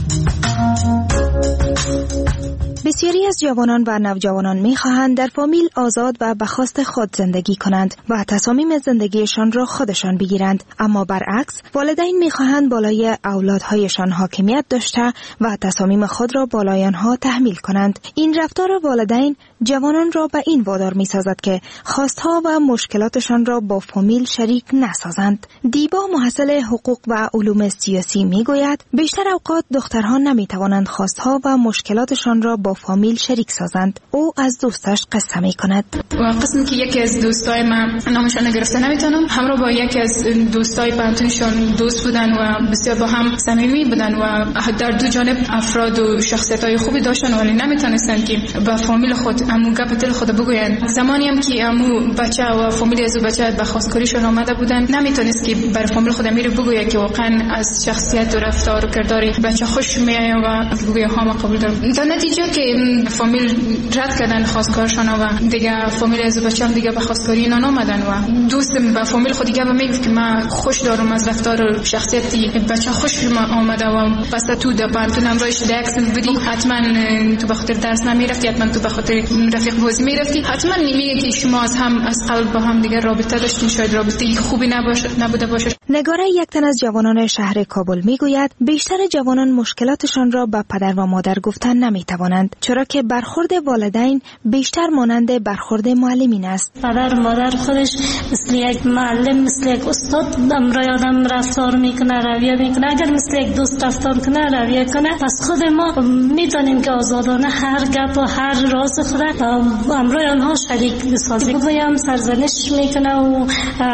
بسیاری از جوانان و نوجوانان می‌خواهند در فامیل آزاد و به خواست خود زندگی کنند و تصامیم زندگیشان را خودشان بگیرند، اما برعکس والدین می‌خواهند بالای اولادهایشان حاکمیت داشته و تصامیم خود را بالای آنها تحمیل کنند. این رفتار والدین جوانان را به این وادار می‌سازد که خواستها و مشکلاتشان را با فامیل شریک نسازند. دیبا محصل حقوق و علوم سیاسی می‌گوید بیشتر اوقات دخترها نمی‌توانند خواستها و مشکلاتشان را با فامیل شریک سازند. او از دوستش قصه می کند. قسمی که یکی از دوستای من نامشان نگرفته نمیتونم، همراه با یکی از دوستای پانتونشون دوست بودن و بسیار با هم صمیمی بودن و در دو جانب افراد و شخصیت‌های خوبی داشتن، ولی نمیتونستن که با فامیل خود امو گپ دل خود بگوین. زمانی هم که امو بچه و فامیل از بچه به خواستگاریشون آمده بودن، نمیتونست که بر فامیل خود امیر بگوید که واقعا از شخصیت و رفتار و کردار بچه خوش میاد و بگوید ها ما قبول دارم. در نتیجه که فامیل رد کردن خواستگارشان و دیگه فامیل از بچه‌ام دیگه به خواستگاری اینا نامدن و دوست با فامیل خود دیگه میگفت که من خوش دارم از رفتار و شخصیتی بچه خوش آمده و پس تو در پانتون همراهش دکس بودی، حتما تو به خاطر درس نمیرفتی، حتما تو به خاطر رفیق بازی میرفتی، حتما میگه که شما از هم از قلب با هم دیگه رابطه داشتین، شاید رابطه خوبی نباشه نبوده باشه. نگاره یک تن از جوانان شهر کابل میگوید بیشتر جوانان مشکلاتشان را به پدر و مادر گفتن نمیتوانند، چرا که برخورد والدین بیشتر مانند برخورد معلمین است. پدر و مادر خودش مثل یک معلم، مثل یک استاد امرای آدم رفتار میکنه، رویه میکنه. اگر مثل یک دوست رفتار کنه، رویه کنه، پس خود ما میتونیم که آزادانه هر گپ و هر راز خود امرای آنها شریک بسازیم. بگویم سرزنش میکنه و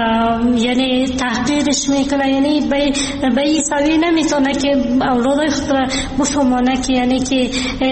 یعنی تحقیرش میکنه، یعنی به به این سوی نمیتونه که اولادای خود را بفهمانه که یعنی که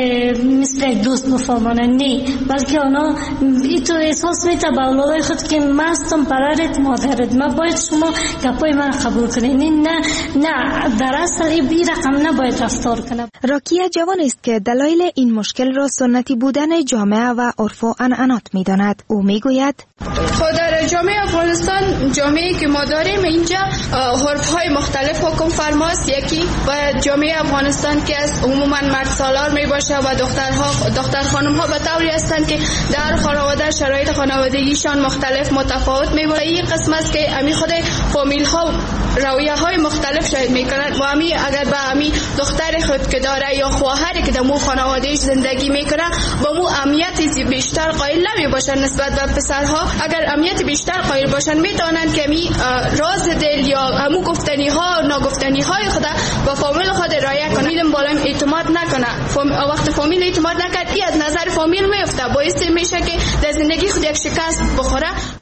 مثل یک دوست بفهمانه، نه، بلکه آنها ایتو احساس میته به اولادای خود که مستم پدرت مادرت، ما باید شما گپای من قبول کنید. نه نه در اصل این رقم نباید رفتار کنه. راکیه جوان است که دلایل این مشکل را سنتی بودن جامعه و عرف و عنعنات میداند. او میگوید خود در جامعه افغانستان، جامعه‌ای که ما داریم اینجا عرف‌های مختلف حکم فرماست. یکی و جامعه افغانستان که از عموما مرد سالار می باشه و دخترها دختر خانم‌ها به طوری هستند که در خانواده شرایط خانوادگیشان مختلف متفاوت می باشه. این قسم است که امی خود فامیل‌ها رویه‌های مختلف شاید می‌کنند و امی اگر به امی دختر خود که داره یا خواهری که در مو خانواده‌اش زندگی می‌کنه با مو اهمیتی بیشتر قائل نمی باشند نسبت به پسرها. اگر اهمیت بیشتر قائل باشند میتونند که می راز دل یا همو گفتنی ها ناگفتنی های خود با فامیل خود رعایت کنند. میدم بالا اعتماد نکنه، فام... وقت فامیل اعتماد نکرد، این از نظر فامیل میفته، باعث میشه که در زندگی خود یک شکست بخوره.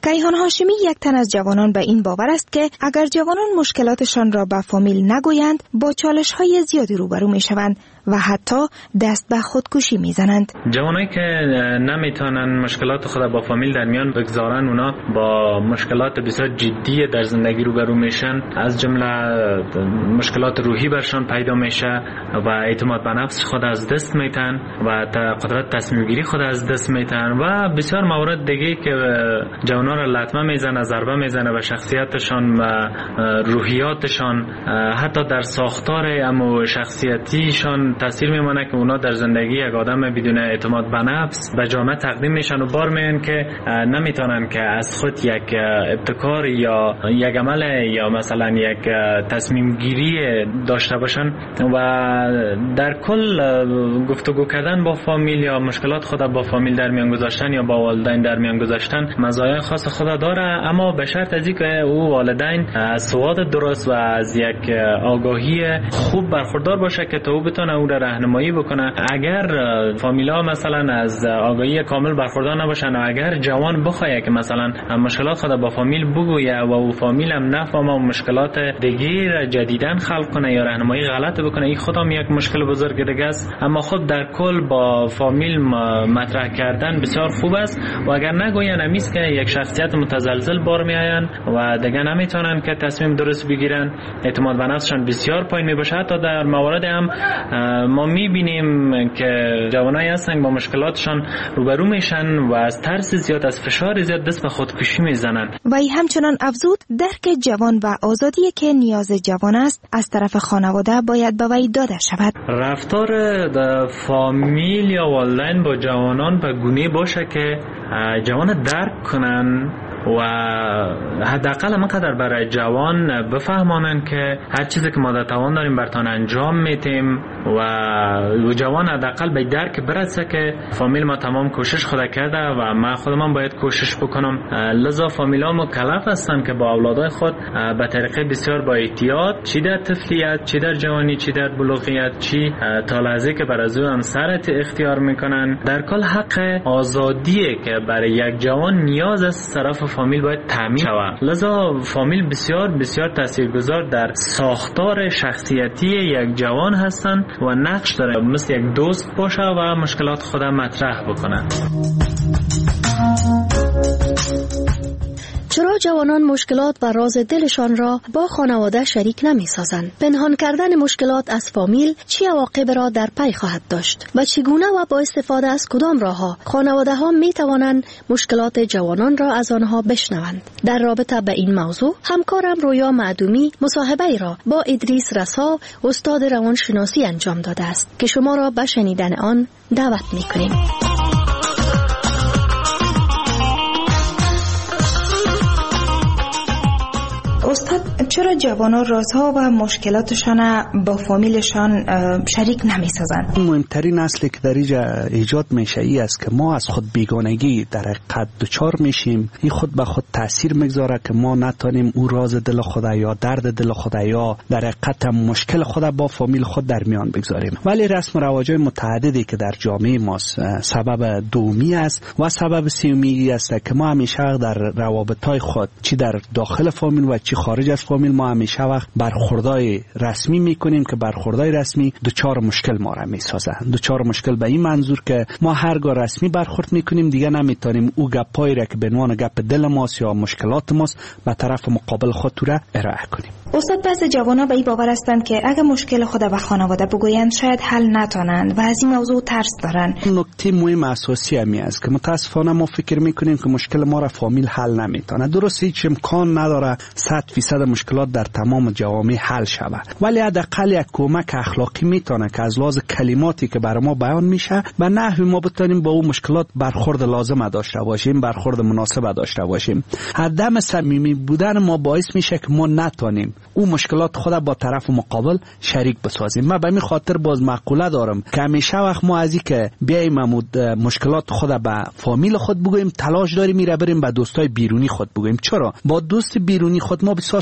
کیهان هاشمی یک تن از جوانان به این باور است که اگر جوانان مشکلاتشان را به فامیل نگویند با چالش های زیادی روبرو می شوند و حتی دست به خودکشی میزنند. جوانایی که نمیتونن مشکلات خود با فامیل در میان بگذارن، اونا با مشکلات بسیار جدی در زندگی روبرو میشن، از جمله مشکلات روحی برشان پیدا میشه و اعتماد به نفس خود از دست میتن و قدرت تصمیم گیری خود از دست میتن و بسیار موارد دیگه که جوانان را لطمه میزنه، ضربه میزنه و شخصیتشان و روحیاتشان، حتی در ساختار اما شخصیتیشان تاثیر میمونه که اونا در زندگی یک آدم بدون اعتماد به نفس به جامعه تقدیم میشن و بار میان که نمیتونن که از خود یک ابتکار یا یک عمل یا مثلا یک تصمیم گیری داشته باشن و در کل گفتگو کردن با فامیل یا مشکلات خود با فامیل در میان گذاشتن یا با والدین در میان گذاشتن مزایای خاص خود داره، اما به شرط از اینکه او والدین از سواد درست و از یک آگاهی خوب برخوردار باشه که تا او بتونه او را راهنمایی بکنه. اگر فامیلا مثلا از آگاهی کامل برخوردار نباشن و اگر جوان بخواد که مثلا مشکلات خود با فامیل بگویه و او فامیل هم نفهمه و مشکلات دیگه جدیدن خلق کنه یا راهنمایی غلط بکنه، این خودم یک مشکل بزرگ دیگه است. اما خب در کل با فامیل مطرح کردن بسیار خوب است و اگر نگوین همیست که یک شخصیت متزلزل بار میآین و دیگه نمیتونن که تصمیم درست بگیرن، اعتماد به نفسشان بسیار پایین میباشه. حتی در موارد هم ما میبینیم که جوانایی هستن با مشکلاتشان روبرو میشن و از ترس زیاد، از فشار زیاد دست به خودکشی میزنن. و ای همچنان افزود درک جوان و آزادی که نیاز جوان است از طرف خانواده باید به وی داده شود. رفتار فامیل یا والدین با جوانان به گونه باشه که جوان درک کنن و حداقل مقدر برای جوان بفهمانن که هر چیزی که ما در توان داریم برتان انجام میتیم و جوان حداقل به درک برسه که فامیل ما تمام کوشش خود کرده و من خودم باید کوشش بکنم. لذا فامیلا مکلف هستن که با اولادای خود به طریقه بسیار با احتیاط، چی در طفلیت، چی در جوانی، چی در بلوغیت، چی تا لحظه که بر از او سرت اختیار میکنن، در کل حق آزادیه که برای یک جوان نیاز است طرف فامیل باید تامین شود. لذا فامیل بسیار بسیار تاثیرگذار در ساختار شخصیتی یک جوان هستند و نقش داره مثل یک دوست باشه و مشکلات خودم مطرح بکنه. چرا جوانان مشکلات و راز دلشان را با خانواده شریک نمی سازند؟ پنهان کردن مشکلات از فامیل چه عواقب را در پی خواهد داشت و چگونه و با استفاده از کدام راهها خانواده ها می توانند مشکلات جوانان را از آنها بشنوند؟ در رابطه به این موضوع همکارم رویا معدومی مصاحبه را با ادریس رسا استاد روانشناسی انجام داده است که شما را به شنیدن آن دعوت می کنیم. استاد، چرا جوانان رازها و مشکلاتشان با فامیلشان شریک نمی سازند؟ مهمترین اصلی که در اینجا ایجاد میشه ای است که ما از خود بیگانگی در حقیقت دچار میشیم. این خود به خود تاثیر میگذاره که ما نتونیم او راز دل خود یا درد دل خود یا در حقیقت مشکل خود با فامیل خود در میان بگذاریم. ولی رسم و رواج‌های متعددی که در جامعه ما سبب دومی است و سبب سومی است که ما همیشه در روابط‌های خود چی در داخل فامیل و چی خارج از فامیل ما همیشه وقت برخوردای رسمی میکنیم که برخوردای رسمی دوچار مشکل ما را میسازه. دوچار مشکل به این منظور که ما هرگاه رسمی برخورد میکنیم دیگه نمیتونیم او گپایی را که به عنوان گپ دل ماست یا مشکلات ماست به طرف مقابل خود را ارائه کنیم. استاد، بعضی جوانا به این باور هستند که اگه مشکل خود به خانواده بگویند شاید حل نتونند و از این موضوع ترس دارن. نکته مهم اساسی همی است که متاسفانه ما فکر میکنیم که مشکل ما را فامیل حل نمیتونه. درست هیچ امکان نداره صد فیصد مشکلات در تمام جوامع حل شود، ولی حداقل یک کمک اخلاقی میتونه که از لحاظ کلماتی که برای ما بیان میشه به نحوی ما بتونیم با اون مشکلات برخورد لازم داشته باشیم، برخورد مناسب داشته باشیم. عدم صمیمی بودن ما باعث میشه که ما نتونیم او مشکلات خود با طرف مقابل شریک بسازیم. من به این خاطر باز مقوله دارم که همیشه وقت ما از این که بیایم مشکلات خود به فامیل خود بگوییم تلاش داریم میره بریم به دوستای بیرونی خود بگوییم. چرا؟ با دوست بیرونی خود ما بسیار صمیمی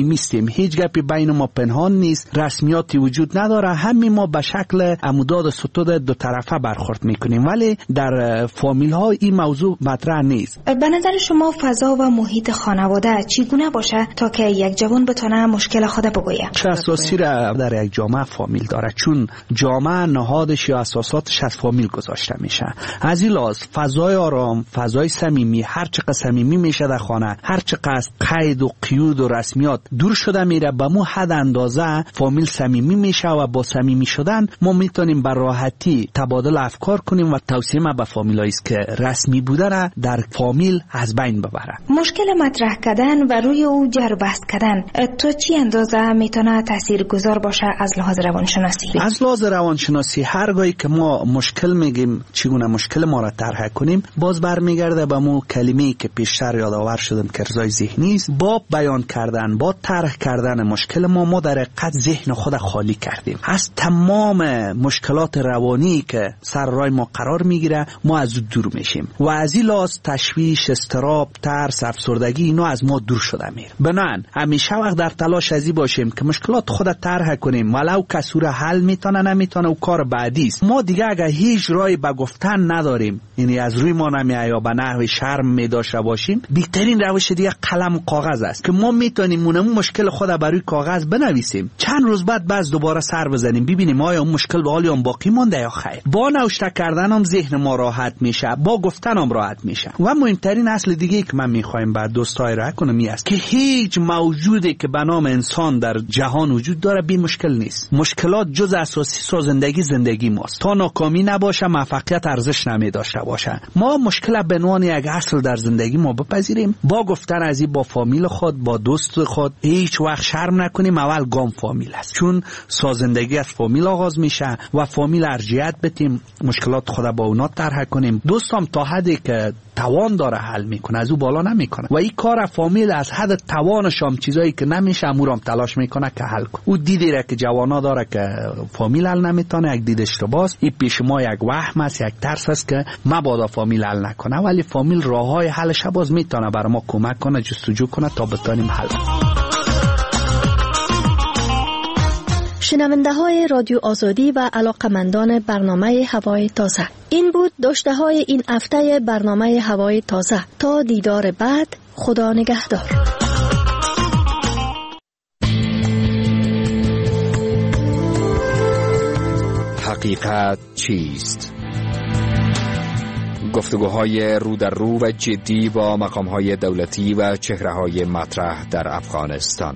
میستیم، هیچ گپی بین ما پنهان نیست، رسمیاتی وجود نداره، همین ما به شکل عموداد ستود دو طرفه برخورد میکنیم، ولی در فامیل ها این موضوع مطرح نیست. به نظر شما فضا و محیط خانواده چگونه باشه تا که یک جوان بتونه مشکل خود بگوید؟ چه اساسی را در یک جامعه فامیل داره، چون جامعه نهادش یا اساساتش از فامیل گذاشته میشه. از این لحاظ فضای آرام، فضای صمیمی، هر چقدر صمیمی میشه در خانه، هر چقدر از قید و قیود و رسمیات دور شده میره، به مو حد اندازه فامیل صمیمی میشه و با صمیمی شدن ما میتونیم به راحتی تبادل افکار کنیم و توصیه ما به فامیلایی است که رسمی بودن در فامیل از بین ببره. مشکل مطرح کردن و روی او جر بحث کردن تو چی اندازه میتونه تاثیرگذار باشه از لحاظ روانشناسی؟ از لحاظ روانشناسی هرگاهی که ما مشکل میگیم چگونه مشکل ما را طرح کنیم، باز برمیگرده به مو کلمه‌ای که پیشتر یادآور شدم که ارضای ذهنی است. با بیان کردن، با طرح کردن مشکل ما ما در حقیقت ذهن خود خالی کردیم از تمام مشکلات روانی که سر راه ما قرار میگیره، ما از او دور میشیم و از این لحاظ تشویش، اضطراب، ترس، افسردگی اینا از ما دور شده میره. بنابراین همیشه وقت در تلاش ازی باشیم که مشکلات خود طرح کنیم، ولو کسور حل میتونه نمیتونه و کار بعدی است. ما دیگه اگه هیچ راهی به گفتن نداریم، یعنی از روی ما نمیاد یا به نحو شرم میداشته باشیم، بهترین روش دیگه قلم و کاغذ است که ما میتونیم اون مشکل خود بر روی کاغذ بنویسیم، چند روز بعد باز دوباره سر بزنیم ببینیم آیا اون مشکل به حال اون باقی مونده یا خیر. با نوشته کردن هم ذهن ما راحت میشه، با گفتن هم راحت میشه. و مهمترین اصل دیگه که من میخوایم بعد دوستای را کنم این است که هیچ موجودی که به نام انسان در جهان وجود داره بی مشکل نیست. مشکلات جز اساسی سازندگی زندگی ماست. تا ناکامی نباشه موفقیت ارزش نمی داشته باشه. ما مشکل به عنوان یک اصل در زندگی ما بپذیریم، با گفتن از این با فامیل خود، با دوست خود هیچ وقت شرم نکنیم. اول گام فامیل است، چون سازندگی از فامیل آغاز میشه و فامیل ارجحیت بدیم، مشکلات خود با اونا طرح کنیم. دوستام تا حدی که توان داره حل میکنه، از او بالا نمیکنه و این کار فامیل از حد توانش هم چیزایی که نمیشه امورام تلاش میکنه که حل کنه. او دیدی را که جوانا داره که فامیل حل نمیتونه، یک دید اشتباهه. این پیش ما یک وهم است، یک ترس است که مبادا فامیل حل نکنه، ولی فامیل راههای حلش باز میتونه برای ما کمک کنه، جستجو کنه تا بتونیم حل کنیم. شنونده های رادیو آزادی و علاقمندان برنامه هوای تازه، این بود داشته های این هفته برنامه هوای تازه. تا دیدار بعد، خدا نگهدار. حقیقت چیست؟ گفتگوهای رو در رو و جدی با مقامهای دولتی و چهره‌های مطرح در افغانستان.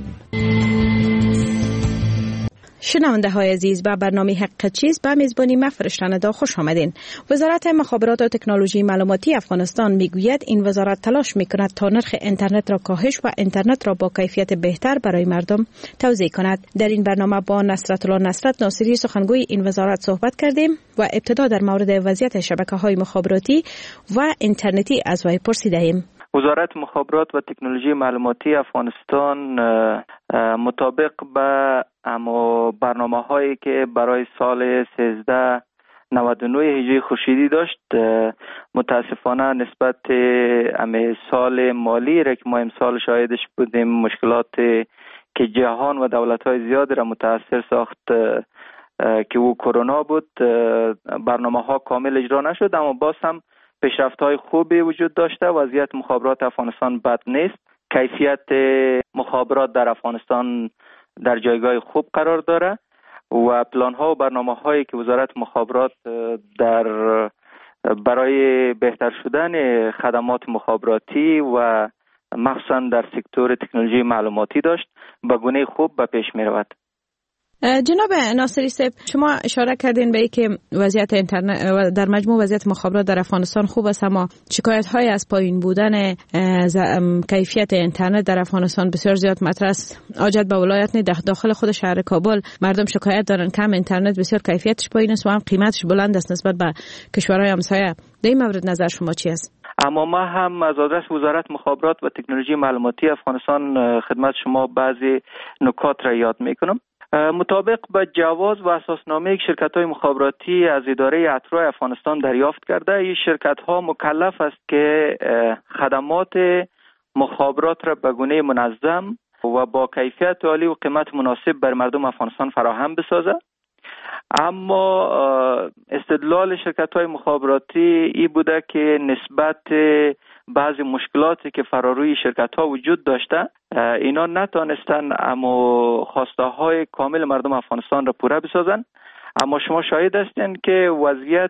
شنونده های عزیز، به برنامه حقیقت چیست به میزبانی من فرشته ندا خوش آمدین. وزارت مخابرات و تکنولوژی معلوماتی افغانستان میگوید این وزارت تلاش میکند تا نرخ اینترنت را کاهش و اینترنت را با کیفیت بهتر برای مردم توزیع کند. در این برنامه با نصرت الله نصرت ناصری سخنگوی این وزارت صحبت کردیم و ابتدا در مورد وضعیت شبکه‌های مخابراتی و اینترنتی از وی پرسیدیم. وزارت مخابرات و تکنولوژی معلوماتی افغانستان مطابق به اما برنامه هایی که برای سال سیزده نود و نه هجری خورشیدی داشت، متاسفانه نسبت امی سال مالی را که ما امسال شاهدش بودیم، مشکلات که جهان و دولت های زیادی را متاثر ساخت که او کرونا بود، برنامه ها کامل اجرا نشد، اما باز هم پیشرفت های خوبی وجود داشته. وضعیت مخابرات افغانستان بد نیست، کیفیت مخابرات در افغانستان در جایگاه خوب قرار داره و پلان ها و برنامه هایی که وزارت مخابرات در برای بهتر شدن خدمات مخابراتی و مخصوصا در سکتور تکنولوژی معلوماتی داشت به گونه خوب به پیش می رود. جناب ناصری صاحب، شما اشاره کردین به اینکه وضعیت اینترنت در مجموع وضعیت مخابرات در افغانستان خوب است، اما شکایت های از پایین بودن کیفیت اینترنت در افغانستان بسیار زیاد مطرح است. عاجت به ولایت نه، داخل خود شهر کابل مردم شکایت دارن کم اینترنت، بسیار کیفیتش پایین است و هم قیمتش بلند است نسبت به کشورهای همسایه. در این مورد نظر شما چی است؟ اما ما هم از آدرس وزارت مخابرات و تکنولوژی معلوماتی افغانستان خدمت شما بعضی نکات را یاد میکنم. مطابق با جواز و اساسنامه شرکت‌های مخابراتی از اداره اطراع افغانستان دریافت کرده، این شرکت‌ها مکلف است که خدمات مخابرات را به گونه منظم و با کیفیت عالی و قیمت مناسب بر مردم افغانستان فراهم بسازه. اما استدلال شرکت‌های مخابراتی ای بوده که نسبت بعضی مشکلاتی که فراروی شرکت‌ها وجود داشته اینا نتانستن اما خواسته های کامل مردم افغانستان را پوره بسازن. اما شما شاهد هستین که وضعیت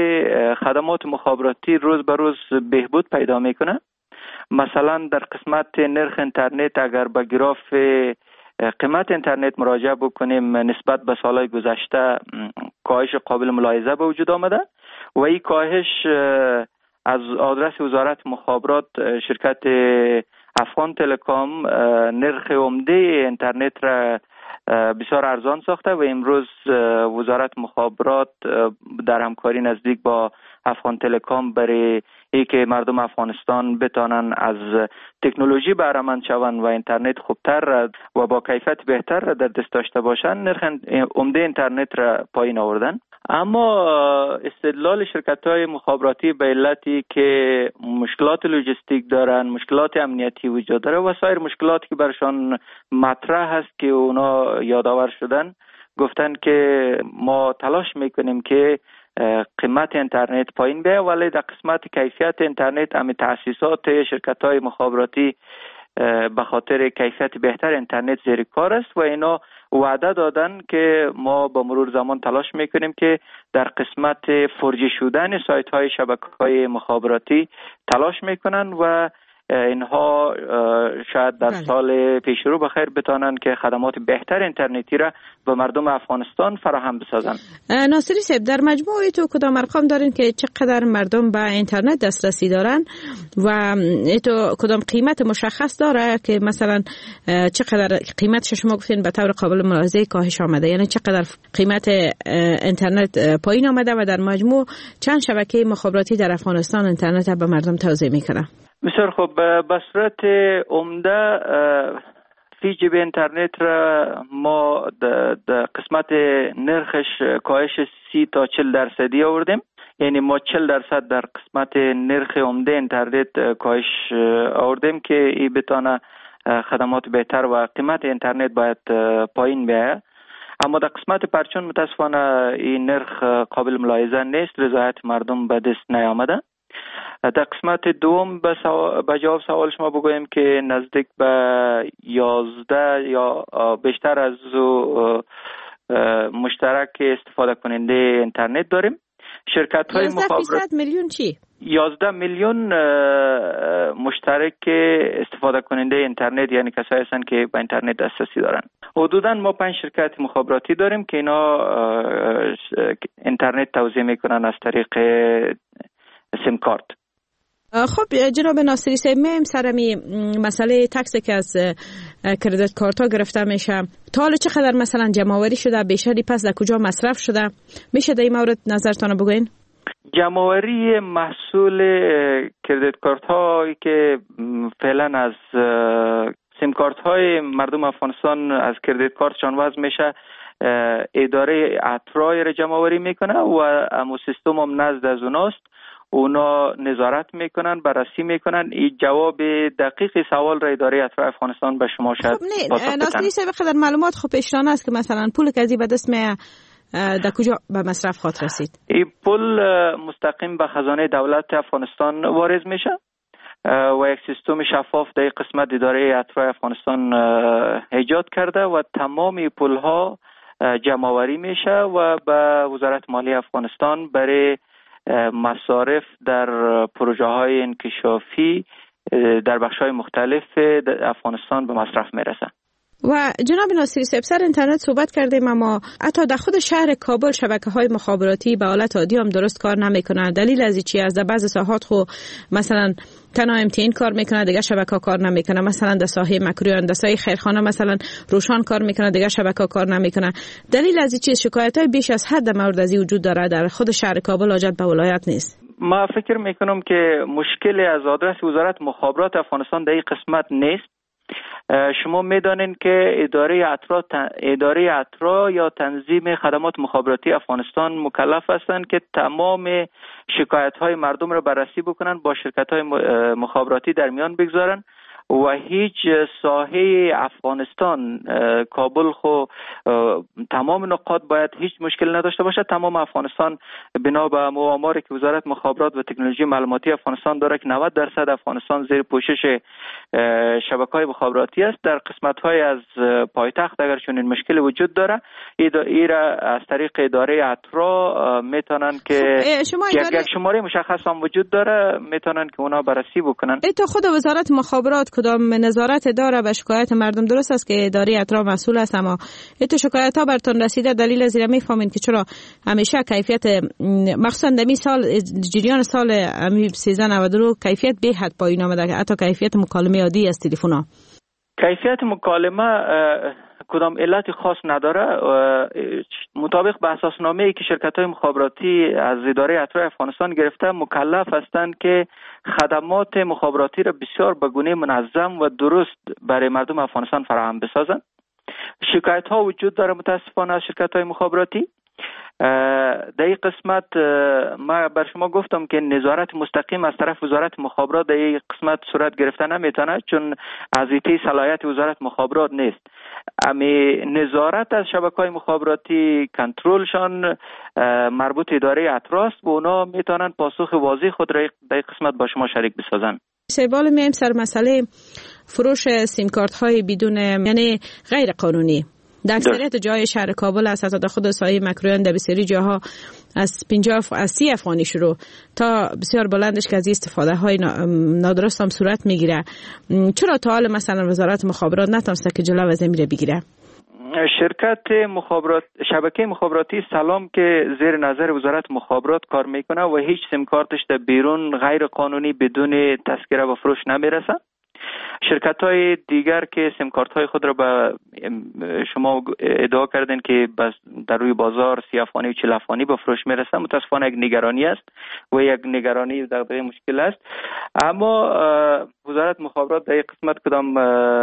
خدمات مخابراتی روز به روز بهبود پیدا میکنه. مثلا در قسمت نرخ اینترنت اگر به گراف قیمت اینترنت مراجعه بکنیم نسبت به سالهای گذشته کاهش قابل ملاحظه به وجود آمده و این کاهش از آدرس وزارت مخابرات شرکت افغان تلکام نرخ عمده اینترنت را بسیار ارزان ساخته و امروز وزارت مخابرات در همکاری نزدیک با افغان تلکام برای اینکه مردم افغانستان بتانن از تکنولوژی بهره مند شوند و اینترنت خوبتر و با کیفیت بهتر در دست داشته باشند نرخ عمده اینترنت را پایین آوردن. اما استدلال شرکت‌های مخابراتی به علتی که مشکلات لوجستیک دارن، مشکلات امنیتی وجود داره و سایر مشکلاتی که برشان مطرح هست که اونا یادآور شدن، گفتن که ما تلاش میکنیم که قیمت اینترنت پایین بیاید، ولی در قسمت کیفیت اینترنت هم تأسیسات شرکت‌های مخابراتی به خاطر کیفیت بهتر اینترنت زیر کار است و اینا وعده دادن که ما با مرور زمان تلاش میکنیم که در قسمت فرجی شدن سایت های شبکه های مخابراتی تلاش میکنن و اینها شاید در سال پیش رو بخیر بتانن که خدمات بهتر اینترنتی را به مردم افغانستان فراهم بسازن. ناصری صاحب، در مجموع تو کدام ارقام دارین که چقدر مردم به اینترنت دسترسی دارن و تو کدام قیمت مشخص داره که مثلا چقدر قیمتش شما گفتین به طور قابل ملاحظه کاهش آمده، یعنی چقدر قیمت اینترنت پایین آمده و در مجموع چند شبکه مخابراتی در افغانستان اینترنت به مردم توزیع میکنه؟ بسیار خوب. به صورت عمده فی جی بی اینترنت را ما در قسمت نرخش کاهش سی تا چهل درصدی آوردیم، یعنی ما چهل درصد در قسمت نرخ عمده اینترنت کاهش آوردیم که این بتانه خدمات بهتر و قیمت اینترنت باید پایین بیاید. اما در قسمت پرچون متاسفانه این نرخ قابل ملاحظه نیست، رضایت مردم به دست نیامده. در قسمت دوم به سوا... جواب سوال شما بگویم که نزدیک به یازده یا بیشتر از مشترک استفاده کننده اینترنت داریم. شرکت های مخابرات یازده میلیون چی؟ یازده میلیون مشترک استفاده کننده اینترنت، یعنی کسایی هستن که به اینترنت دسترسی دارن. حدودا ما پنج شرکت مخابراتی داریم که اینا اینترنت توزیع میکنن از طریق سیم کارت. خب جناب ناصری صاحب، میم سرمی مسئله تکسی که از کردیت کارت ها گرفته میشه، تا حالا چقدر مثلا جمع‌آوری شده، بیشتری پس در کجا مصرف شده؟ میشه در این مورد نظرتان بگوین؟ جمع‌آوری محصول کردیت کارت هایی که فعلا از سیم کارت های مردم افغانستان از کردیت کارتشان وضع میشه، اداره اترای را جمع‌آوری میکنه و امو سیستم هم نزد از اوناست، اونا نظارت میکنن، بررسی میکنن. این جواب دقیق سوال را اداره اترای افغانستان به شما شاید پاسخ بدن. ناصری صاحب، بخاطر معلومات خب پیشران است که مثلا پول کسی به دست میاد در کجا به مصرف خاطر رسید؟ این پول مستقیم به خزانه دولت افغانستان وارد میشه و یک سیستم شفاف در قسمت اداره اترای افغانستان ایجاد کرده و تمام پول ها جمع آوری میشه و به وزارت مالی افغانستان برای مصارف در پروژه های انکشافی در بخش های مختلف افغانستان به مصرف میرسه. و جناب ناصری صاحب، سر اینترنت صحبت کردیم، اما حتی در خود شهر کابل شبکه های مخابراتی به حالت عادی هم درست کار نمیکنن. دلیل از چی است؟ در بعض ساحات خو مثلا تنها ام تی ان کار میکنه، دیگه شبکه کار نمیکنه. مثلا در ساحه مکروی هندسه خیرخانه مثلا روشن کار میکنه، دیگه شبکه کار نمیکنه. دلیل از چی؟ شکایت های بیش از حد مورد از وجود داره در خود شهر کابل، حاجت به ولایت نیست. ما فکر میکنم که مشکلی از آدرس وزارت مخابرات افغانستان در این قسمت نیست. شما میدانین که اداره اترا اداره اترا یا تنظیم خدمات مخابراتی افغانستان مکلف هستند که تمام شکایت های مردم را بررسی بکنن، با شرکت های مخابراتی در میان بگذارن و هیچ ساحه افغانستان کابل خو تمام نقاط باید هیچ مشکل نداشته باشه. تمام افغانستان بنا به آماری که وزارت مخابرات و تکنولوژی معلوماتی افغانستان داره که نود درصد افغانستان زیر پوشش شبکه‌های مخابراتی است. در قسمت‌های از پایتخت اگر چنین مشکلی وجود داره ایرا از طریق اداره اترا میتونن که یک یک شماره مشخص هم وجود داره میتونن که اونا بررسی بکنن. تا خود وزارت مخابرات کدام نظارت داره به شکایت مردم؟ درست است که اداره اترا مسئول است، اما ایتو شکایت ها برتون رسیده دلیل زیر میفهمین که چرا همیشه کیفیت مخصوصا دمی سال جریان سال سیزده نود و دو کیفیت به حد پایین آمده، حتی کیفیت مکالمه عادی از تلفن ها؟ کیفیت مکالمه کدام علت خاص نداره. مطابق به اساسنامه‌ای که شرکت‌های مخابراتی از اداره اترا افغانستان گرفته مکلف هستند که خدمات مخابراتی را بسیار به گونه منظم و درست برای مردم افغانستان فراهم بسازند. شکایت‌ها وجود داره متاسفانه از شرکت‌های مخابراتی. در این قسمت ما بر شما گفتم که نظارت مستقیم از طرف وزارت مخابرات در این قسمت صورت گرفته نمیتونه، چون از ایته صلاحیت وزارت مخابرات نیست. امی نظارت از شبکه‌های مخابراتی کنترلشان مربوط اداره اتراست و اونا میتونن پاسخ واضح خود را در این قسمت با شما شریک بسازن. سیبال میایم سر مسئله فروش سیم کارت های بدون یعنی غیر قانونی در اکثریت جای شهر کابل است. از خود سایه مکرویان در بسیاری جاها از پنجاه از سی افغانی شروع تا بسیار بلندش که از استفاده های نادرست هم صورت میگیره. چرا تا حال مثلا وزارت مخابرات نتونسته که جلو از این بگیره؟ شرکت مخابرات شبکه مخابراتی سلام که زیر نظر وزارت مخابرات کار میکنه و هیچ سیم کارتش در بیرون غیر قانونی بدون تذکره و فروش نمیرسه. شرکت های دیگر که سیم کارت های خود را به شما ادعا کردن که بس در روی بازار سی افغانی و چهل افغانی به فروش میرسه، متاسفانه یک نگرانی است و یک نگرانی دغدغه مشکل است. اما وزارت مخابرات در این قسمت کدام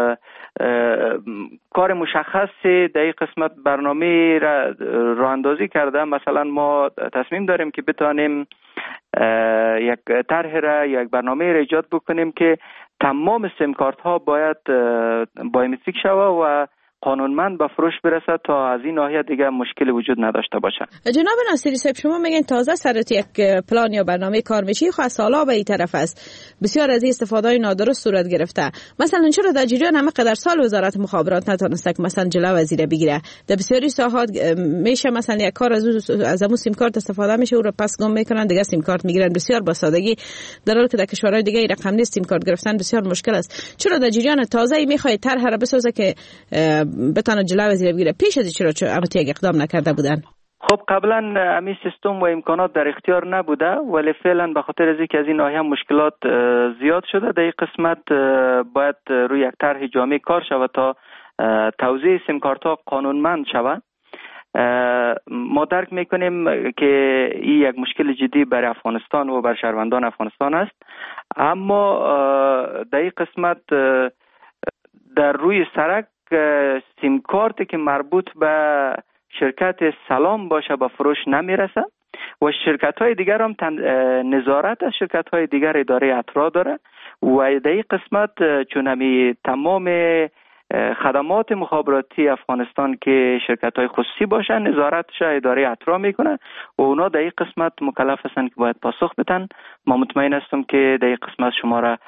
کار مشخصی در این قسمت برنامه را راه اندازی کرده. مثلا ما تصمیم داریم که بتوانیم یک طرح را یک برنامه را ایجاد بکنیم که تمام سیم کارت ها باید بایومتریک شوه و قانونمند به فروش برسه تا از این ناحیه دیگه مشکلی وجود نداشته باشه. جناب ناصری صاحب، شما میگین تازه سرت یک پلان یا برنامه کار میشی، خو سالا به این طرف است بسیار از استفاده نادرست صورت گرفته. مثلا چرا در جریان همه قدر سال وزارت مخابرات نتونسته که مثلا جلو وزیر بگیره؟ در بسیاری ساحات میشه مثلا یک کار از از همون سیم کارت استفاده میشه او رو پس گم میکنن دیگه سیم کارت میگیرن بسیار با سادگی، در حالی که در کشورهای دیگه رقم نیست سیم کارت گرفتن بسیار مشکل است. چرا در جریان تازه میخواید طرح را بسازه که بتونه جلو وزیر بگیره؟ پیش از چرا چه یک اقدام نکرده بودن؟ خب قبلا امی سیستم و امکانات در اختیار نبوده، ولی فعلا به خاطر از اینکه از این ناحیه مشکلات زیاد شده در این قسمت باید روی یک طرح جامع کار شود تا توزیع سیم کارت ها قانونمند شود. ما درک میکنیم که این یک مشکل جدی برای افغانستان و بر شهروندان افغانستان است، اما در این قسمت در روی سرک سیم کارتی که مربوط به شرکت سلام باشه به فروش نمیرسه و شرکت های دیگر هم نظارت از شرکت های دیگر اداره اترا داره و در این قسمت چون همی تمام خدمات مخابراتی افغانستان که شرکت های خصوصی باشن نظارتش اداره اترا میکنه و اونا در این قسمت مکلف هستن که باید پاسخ بدن. ما مطمئن هستم که در این قسمت شما را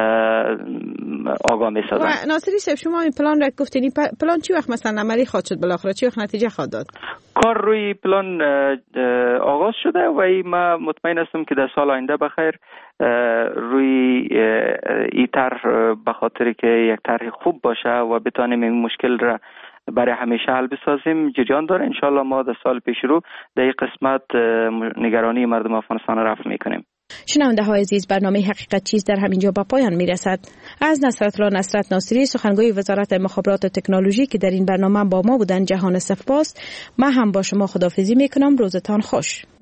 آگاه می‌سازم. و ناصری صاحب شما این پلان را گفتین، پلان چی وقت مثلا عملی خواهد شد، بالاخره چی وقت نتیجه خواهد داد؟ کار روی پلان آغاز شده و ما مطمئن هستم که در سال آینده بخیر روی این طرح به خاطر که یک طرح خوب باشه و بتانیم این مشکل را برای همیشه حل بسازیم جریان داره. انشالله ما در سال پیش رو در این قسمت نگرانی مردم افغانستان را رفع میکنیم. شنونده های عزیز، برنامه حقیقت چیست در همینجا با پایان میرسد. از نصرت الله نصرت ناصری سخنگوی وزارت مخابرات و تکنولوژی که در این برنامه با ما بودن جهان سپاس. من هم با شما خداحافظی میکنم. روزتان خوش.